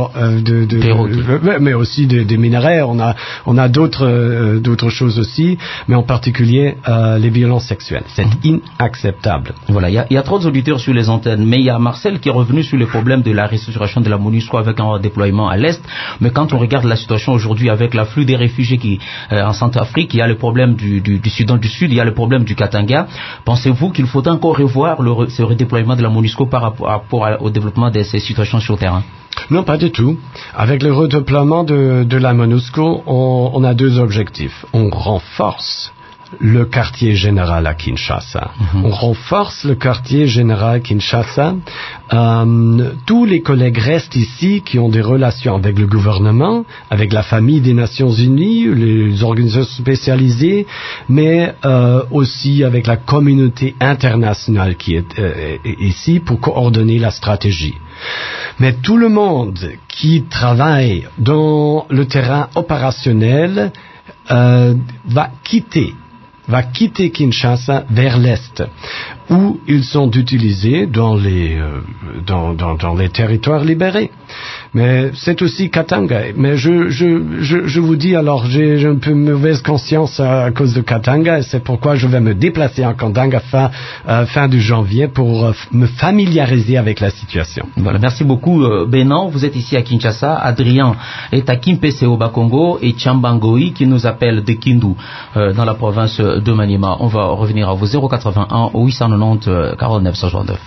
mais aussi des minerais. On a d'autres choses aussi, mais en particulier les violences sexuelles. C'est inacceptable. Voilà, il y a trop d'auditeurs sur les antennes, mais il y a Marcel qui est revenu sur le problème de la restructuration de la MONUSCO avec un déploiement à l'est. Mais quand on regarde la situation aujourd'hui avec l'afflux des réfugiés qui en Centrafrique, il y a le problème du Soudan du Sud, il y a le problème du Katanga. Pensez-vous qu'il faut encore revoir ce redéploiement de la MONUSCO par rapport au développement de ces situations sur terrain? Non, pas du tout. Avec le redéploiement de la MONUSCO, on a deux objectifs. On renforce le quartier général à Kinshasa. On renforce le quartier général à Kinshasa. Tous les collègues restent ici qui ont des relations avec le gouvernement, avec la famille des Nations Unies, les organisations spécialisées, mais aussi avec la communauté internationale qui est ici pour coordonner la stratégie. Mais tout le monde qui travaille dans le terrain opérationnel va quitter Kinshasa vers l'est, où ils sont utilisés dans les territoires libérés. Mais c'est aussi Katanga. Mais je vous dis, alors j'ai un peu mauvaise conscience à cause de Katanga, et c'est pourquoi je vais me déplacer en Katanga fin du janvier pour me familiariser avec la situation. Voilà, merci beaucoup Bénan. Vous êtes ici à Kinshasa. Adrien est à Kimpese au Bas-Congo et Tchambangoi qui nous appelle de Kindu dans la province de Maniema. On va revenir à vos 081 890 49 169.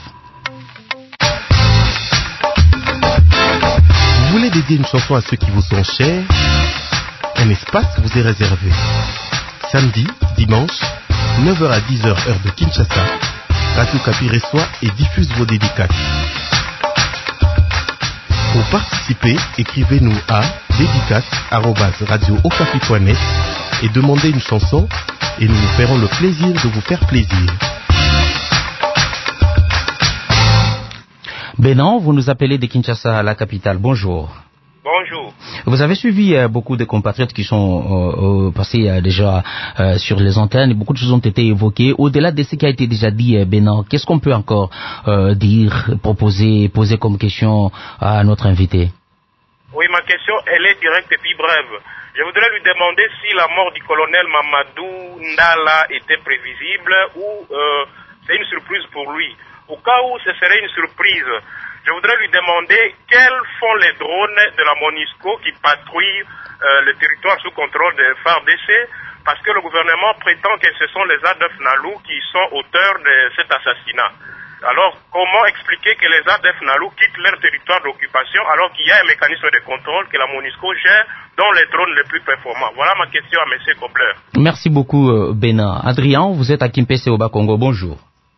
Vous voulez dédier une chanson à ceux qui vous sont chers? Un espace vous est réservé. Samedi, dimanche, 9h à 10h heure de Kinshasa, Radio Capi reçoit et diffuse vos dédicaces. Pour participer, écrivez-nous à dédicaces@radioocapi.net et demandez une chanson et nous nous ferons le plaisir de vous faire plaisir. Bénan, vous nous appelez de Kinshasa, la capitale. Bonjour. Bonjour. Vous avez suivi beaucoup de compatriotes qui sont passés déjà sur les antennes. Beaucoup de choses ont été évoquées. Au-delà de ce qui a été déjà dit, Bénan, qu'est-ce qu'on peut encore dire, proposer, poser comme question à notre invité? Oui, ma question, elle est directe et puis brève. Je voudrais lui demander si la mort du colonel Mamadou Ndala était prévisible ou c'est une surprise pour lui. Au cas où ce serait une surprise, je voudrais lui demander quels sont les drones de la MONUSCO qui patrouillent le territoire sous contrôle des FARDC, parce que le gouvernement prétend que ce sont les ADF Nalou qui sont auteurs de cet assassinat. Alors, comment expliquer que les ADF Nalou quittent leur territoire d'occupation alors qu'il y a un mécanisme de contrôle que la MONUSCO gère dans les drones les plus performants? Voilà ma question à M. Kobler. Merci beaucoup, Bénin. Adrien, vous êtes à Kimpese au Bas-Congo. Bonjour.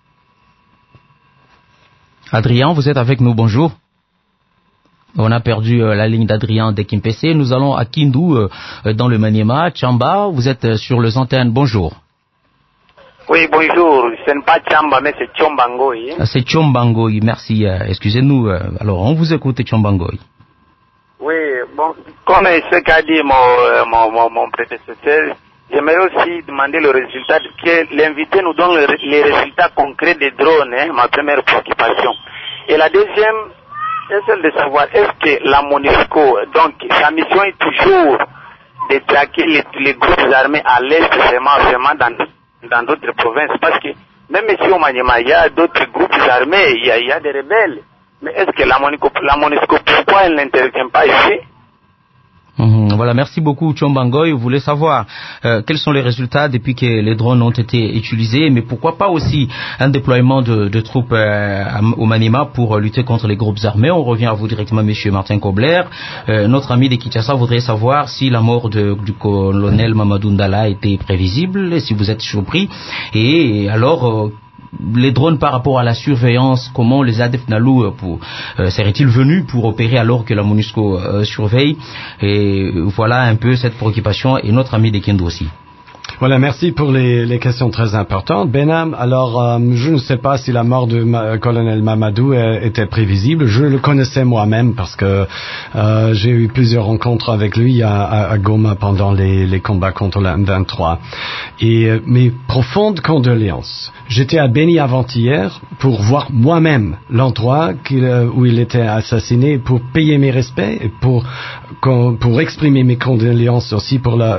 Adrien, vous êtes avec nous, bonjour. On a perdu la ligne d'Adrien de Kimpese. Nous allons à Kindu, dans le Maniema. Chamba, vous êtes sur les antennes, bonjour. Oui, bonjour. Ce n'est pas Chamba, mais c'est Tchambangoi. C'est Tchambangoi, merci. Excusez-nous. Alors, on vous écoute, Tchambangoi. Oui, bon, comme ce qu'a dit mon prédécesseur, j'aimerais aussi demander le résultat, que l'invité nous donne les résultats concrets des drones, ma première préoccupation. Et la deuxième, est celle de savoir, est-ce que la MONUSCO, donc sa mission est toujours de traquer les groupes armés à l'est, vraiment dans d'autres provinces, parce que même ici au Maniema, il y a d'autres groupes armés, il y a des rebelles. Mais est-ce que la MONUSCO, pourquoi elle n'intervient pas ici? Voilà, merci beaucoup Tchombangoy. Vous voulez savoir quels sont les résultats depuis que les drones ont été utilisés, mais pourquoi pas aussi un déploiement de troupes au Maniema pour lutter contre les groupes armés. On revient à vous directement, monsieur Martin Kobler. Notre ami de Kinshasa voudrait savoir si la mort du colonel Mamadou Ndala était prévisible, si vous êtes surpris, et alors les drones par rapport à la surveillance, comment les ADF Nalou seraient-ils venus pour opérer alors que la MONUSCO surveille? Et voilà un peu cette préoccupation, et notre ami de Kendo aussi. Voilà, merci pour les questions très importantes. Benham, alors je ne sais pas si la mort de colonel Mamadou était prévisible. Je le connaissais moi-même parce que j'ai eu plusieurs rencontres avec lui à Goma pendant les combats contre la M23. Et mes profondes condoléances. J'étais à Beni avant-hier pour voir moi-même l'endroit où il était assassiné, pour payer mes respects et pour exprimer mes condoléances aussi pour la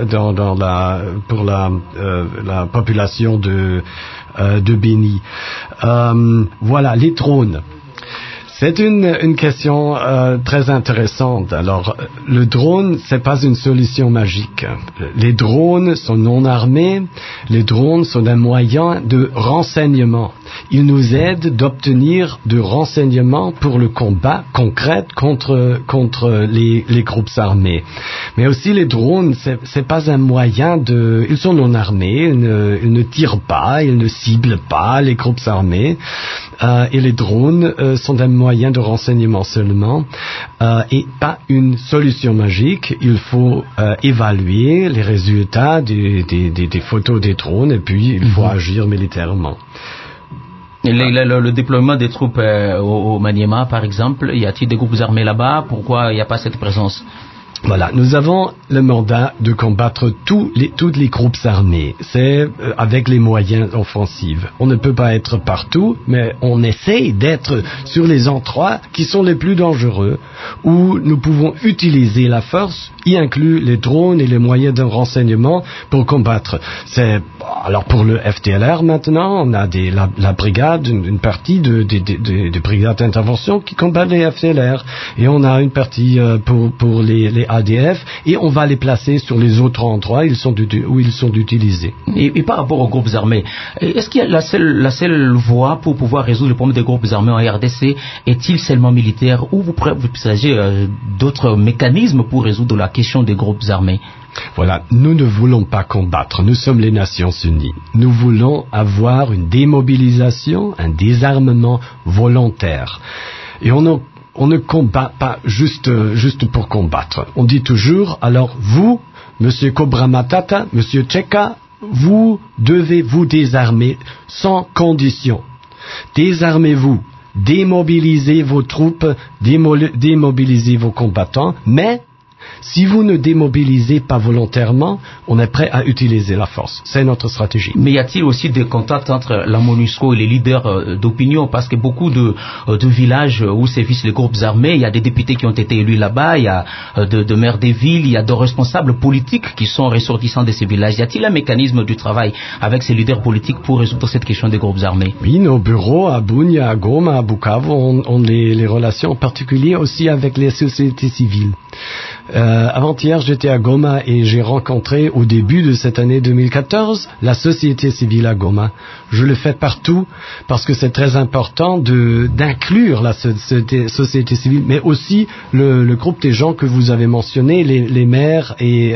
population de Beni. Voilà, les drones. C'est une question très intéressante. Alors, le drone, c'est pas une solution magique. Les drones sont non armés. Les drones sont un moyen de renseignement. Ils nous aident d'obtenir de renseignements pour le combat concret contre les groupes armés. Mais aussi les drones, c'est pas un moyen ils sont non armés, ils ne tirent pas, ils ne ciblent pas les groupes armés. Et les drones sont un moyen de renseignement seulement, et pas une solution magique. Il faut évaluer les résultats des photos des drones, et puis il faut agir militairement. Le déploiement des troupes au Maniema, par exemple, y a-t-il des groupes armés là-bas? Pourquoi il n'y a pas cette présence? Voilà, nous avons le mandat de combattre tous les groupes armés. C'est avec les moyens offensifs. On ne peut pas être partout, mais on essaye d'être sur les endroits qui sont les plus dangereux, où nous pouvons utiliser la force, y inclut les drones et les moyens de renseignement pour combattre. Alors pour le FDLR maintenant, on a la brigade, une partie de brigades d'intervention qui combattent les FDLR, et on a une partie pour les ADF, et on va les placer sur les autres endroits où ils sont utilisés. Et par rapport aux groupes armés, est-ce qu'il y a la seule voie pour pouvoir résoudre le problème des groupes armés en RDC est-il seulement militaire, ou vous envisagez d'autres mécanismes pour résoudre la question des groupes armés? Voilà, nous ne voulons pas combattre, nous sommes les Nations Unies. Nous voulons avoir une démobilisation, un désarmement volontaire. Et on ne combat pas juste pour combattre. On dit toujours, alors vous, Monsieur Cobra Matata, Monsieur Tcheka, vous devez vous désarmer sans condition. Désarmez-vous, démobilisez vos troupes, démobilisez vos combattants, mais si vous ne démobilisez pas volontairement, on est prêt à utiliser la force. C'est notre stratégie. Mais y a-t-il aussi des contacts entre la MONUSCO et les leaders d'opinion? Parce que beaucoup de villages où sévissent les groupes armés, il y a des députés qui ont été élus là-bas, il y a de maires des villes, il y a de responsables politiques qui sont ressortissants de ces villages. Y a-t-il un mécanisme du travail avec ces leaders politiques pour résoudre cette question des groupes armés? Oui, nos bureaux à Bunia, à Goma, à Bukavu ont les relations en particulier aussi avec les sociétés civiles. Avant-hier, j'étais à Goma et j'ai rencontré au début de cette année 2014 la société civile à Goma. Je le fais partout parce que c'est très important d'inclure la société civile, mais aussi le groupe des gens que vous avez mentionnés, les maires et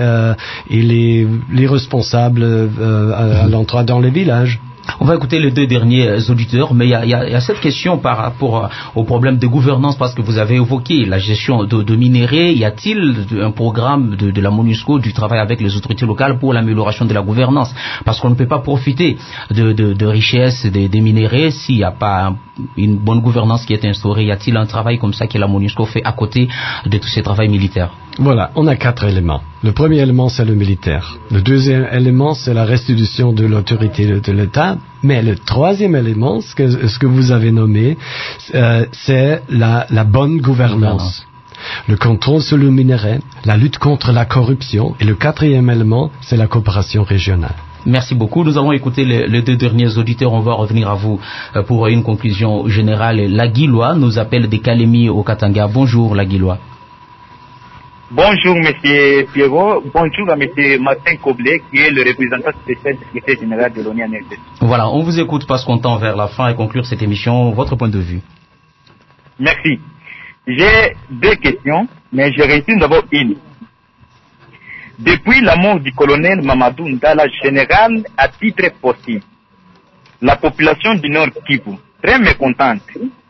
les responsables à l'endroit dans les villages. On va écouter les deux derniers auditeurs, mais il y a cette question par rapport au problème de gouvernance, parce que vous avez évoqué la gestion de minerais. Y a-t-il un programme de la MONUSCO, du travail avec les autorités locales pour l'amélioration de la gouvernance? Parce qu'on ne peut pas profiter de richesses des minerais s'il n'y a pas une bonne gouvernance qui est instaurée. Y a-t-il un travail comme ça que la MONUSCO fait à côté de tous ces travaux militaires? Voilà, on a 4 éléments. Le premier élément, c'est le militaire. Le deuxième élément, c'est la restitution de l'autorité de l'État. Mais le troisième élément, ce que vous avez nommé, c'est la bonne gouvernance. Le contrôle sur le minerai, la lutte contre la corruption. Et le quatrième élément, c'est la coopération régionale. Merci beaucoup. Nous allons écouter les 2 derniers auditeurs. On va revenir à vous pour une conclusion générale. Laguilois nous appelle des Kalemi au Katanga. Bonjour Laguilois. Bonjour Monsieur Pierrot, bonjour à Monsieur Martin Kobler qui est le représentant spécial du secrétaire général de l'ONU en RDC. Voilà, on vous écoute parce qu'on tend vers la fin et conclure cette émission. Votre point de vue. Merci. J'ai 2 questions, mais je résume d'abord une. Depuis la mort du colonel Mamadou Ndala, général à titre posthume, la population du Nord Kivu, très mécontente,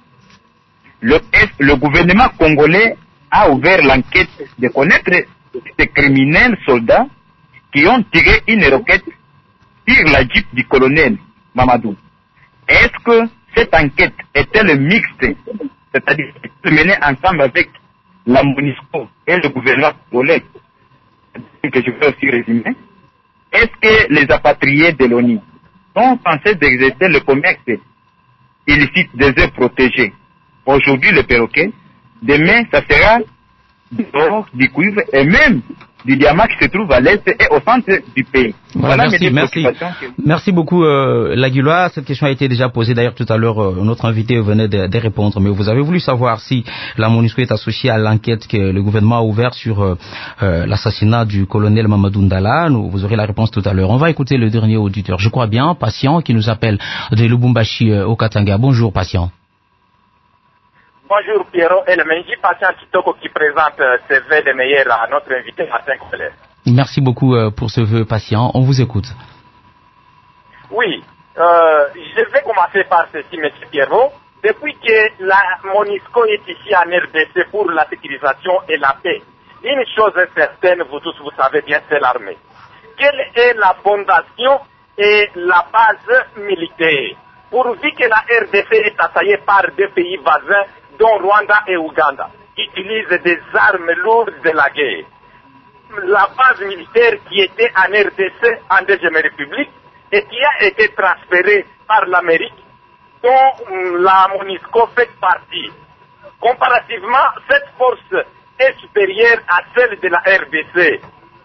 le gouvernement congolais a ouvert l'enquête de connaître ces criminels soldats qui ont tiré une roquette sur la jeep du colonel Mamadou. Est-ce que cette enquête est-elle mixte, c'est-à-dire menée ensemble avec la MONUSCO et le gouvernement congolais, que je vais aussi résumer? Est-ce que les apatriés de l'ONU sont censés d'exercer le commerce illicite des œufs protégés? Aujourd'hui, le perroquet. Demain, ça sera du or, du cuivre et même du diamant qui se trouve à l'est et au centre du pays. Voilà merci beaucoup Laguilois. Cette question a été déjà posée d'ailleurs tout à l'heure. Notre invité venait de répondre. Mais vous avez voulu savoir si la MONUSCO est associée à l'enquête que le gouvernement a ouverte sur l'assassinat du colonel Mamadou Ndala. Vous aurez la réponse tout à l'heure. On va écouter le dernier auditeur, je crois bien, Patient, qui nous appelle de Lubumbashi au Katanga. Bonjour Patient. Bonjour Pierrot et le Menji Patient Kitoko qui présente ses vœux de meilleurs à notre invité Martin Kobler. Merci beaucoup pour ce vœu Patient. On vous écoute. Oui, je vais commencer par ceci, M. Pierrot. Depuis que la MONUSCO est ici en RDC pour la sécurisation et la paix, une chose est certaine, vous tous vous savez bien, c'est l'armée. Quelle est la fondation et la base militaire? Pourvu que la RDC est assaillie par 2 pays voisins, dont Rwanda et Ouganda, qui utilisent des armes lourdes de la guerre. La base militaire qui était en RDC, en deuxième république, et qui a été transférée par l'Amérique, dont la MONUSCO fait partie. Comparativement, cette force est supérieure à celle de la RDC.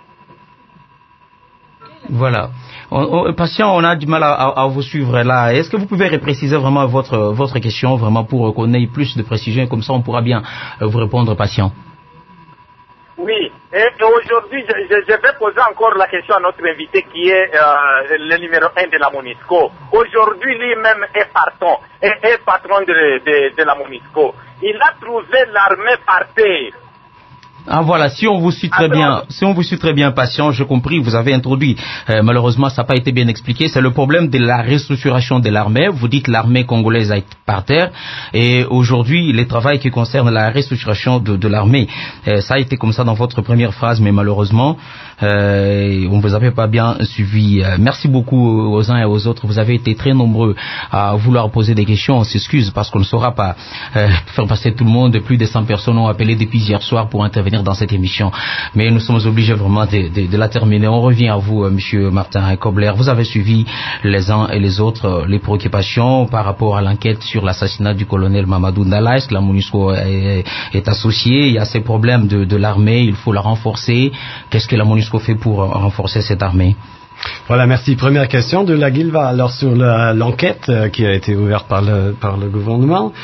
Voilà. Patient, on a du mal à vous suivre là. Est-ce que vous pouvez repréciser vraiment votre question, vraiment pour qu'on ait plus de précision, comme ça on pourra bien vous répondre, Patient. Oui, et aujourd'hui je vais poser encore la question à notre invité qui est le numéro 1 de la MONUSCO. Aujourd'hui lui-même est patron de la MONUSCO. Il a trouvé l'armée par terre. Ah voilà, si on vous suit très bien, Patient, j'ai compris, vous avez introduit, malheureusement ça n'a pas été bien expliqué, c'est le problème de la restructuration de l'armée. Vous dites l'armée congolaise est par terre, et aujourd'hui, les travaux qui concernent la restructuration de l'armée, ça a été comme ça dans votre première phrase, mais malheureusement, on ne vous avait pas bien suivi. Merci beaucoup aux uns et aux autres, vous avez été très nombreux à vouloir poser des questions, on s'excuse parce qu'on ne saura pas faire passer tout le monde. Plus de 100 personnes ont appelé depuis hier soir pour intervenir dans cette émission, mais nous sommes obligés vraiment de la terminer. On revient à vous, Monsieur Martin Kobler. Vous avez suivi les uns et les autres les préoccupations par rapport à l'enquête sur l'assassinat du colonel Mamadou Ndala. Est-ce que la MONUSCO est associée? Il y a ces problèmes de l'armée, il faut la renforcer. Qu'est-ce que la MONUSCO fait pour renforcer cette armée? Voilà, merci. Première question de Laguilois. Alors sur l'enquête qui a été ouverte par le gouvernement,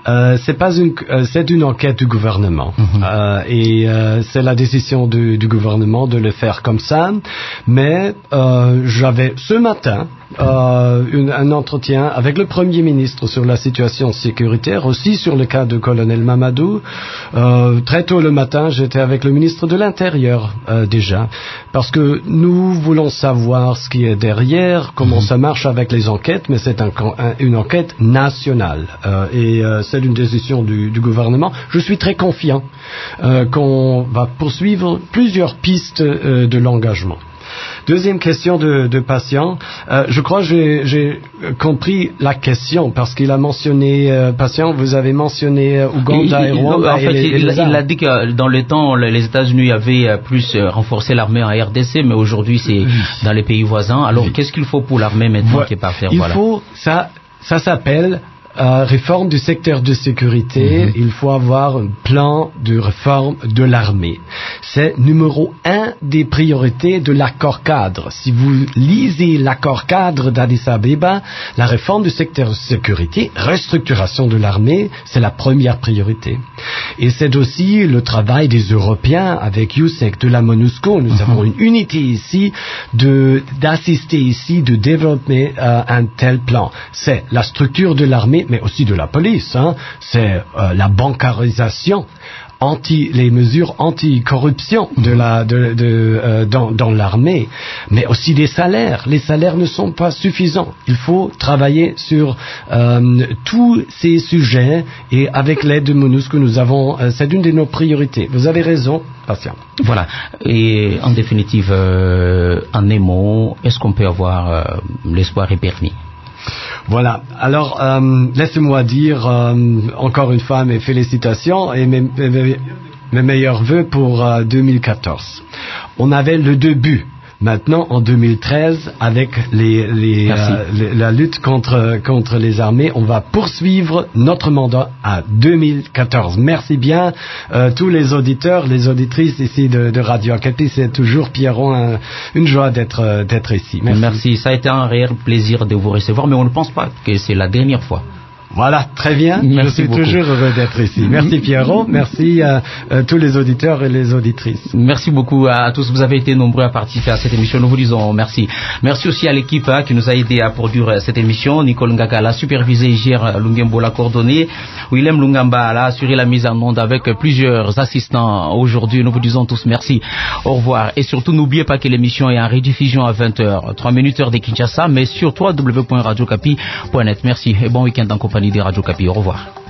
c'est une enquête du gouvernement et c'est la décision du gouvernement de le faire comme ça. Mais j'avais ce matin un entretien avec le Premier ministre sur la situation sécuritaire, aussi sur le cas du colonel Mamadou. Très tôt le matin, j'étais avec le ministre de l'Intérieur déjà, parce que nous voulons savoir ce qui est derrière, comment ça marche avec les enquêtes, mais c'est une enquête nationale et c'est une décision du gouvernement. Je suis très confiant qu'on va poursuivre plusieurs pistes de l'engagement. Deuxième question de patient. Je crois que j'ai compris la question parce qu'il a mentionné, patient, vous avez mentionné Ouganda et Rwanda. En fait, il a dit que dans le temps, les États-Unis avaient plus renforcé l'armée en RDC, mais aujourd'hui c'est dans les pays voisins. Alors qu'est-ce qu'il faut pour l'armée maintenant qui est par terre? Il faut, ça s'appelle réforme du secteur de sécurité. Il faut avoir un plan de réforme de l'armée. C'est numéro 1 des priorités de l'accord cadre. Si vous lisez l'accord cadre d'Addis Abeba, la réforme du secteur de sécurité, restructuration de l'armée, c'est la première priorité. Et c'est aussi le travail des Européens avec USEC, de la MONUSCO. Nous avons une unité ici d'assister ici, de développer un tel plan. C'est la structure de l'armée, mais aussi de la police. C'est la bancarisation, les mesures anti-corruption dans l'armée, mais aussi des salaires. Les salaires ne sont pas suffisants. Il faut travailler sur tous ces sujets et avec l'aide de MONUSCO, nous avons, c'est une de nos priorités. Vous avez raison, patient. Voilà. Et en définitive, en un mot, est-ce qu'on peut avoir l'espoir est permis? Voilà. Alors, laissez-moi dire encore une fois mes félicitations et mes meilleurs vœux pour 2014. On avait le début. Maintenant, en 2013, avec la lutte contre les armées, on va poursuivre notre mandat à 2014. Merci bien tous les auditeurs, les auditrices ici de Radio Okapi. C'est toujours, Pierron, une joie d'être ici. Merci. Ça a été un réel plaisir de vous recevoir, mais on ne pense pas que c'est la dernière fois. Voilà, très bien. Merci Je suis beaucoup. toujours heureux d'être ici. Merci Pierrot, merci à tous les auditeurs et les auditrices. Merci beaucoup à tous. Vous avez été nombreux à participer à cette émission. Nous vous disons merci. Merci aussi à l'équipe qui nous a aidé à produire cette émission. Nicole Ngaka l'a supervisé, Gérard Lungembo l'a coordonné. Willem Lungamba l'a assuré la mise en onde avec plusieurs assistants aujourd'hui. Nous vous disons tous merci. Au revoir. Et surtout, n'oubliez pas que l'émission est en rediffusion à 20h, 3 minutes heure de Kinshasa, mais sur www.radiocapi.net. Merci et bon week-end en compagnie de Radio Capi. Au revoir.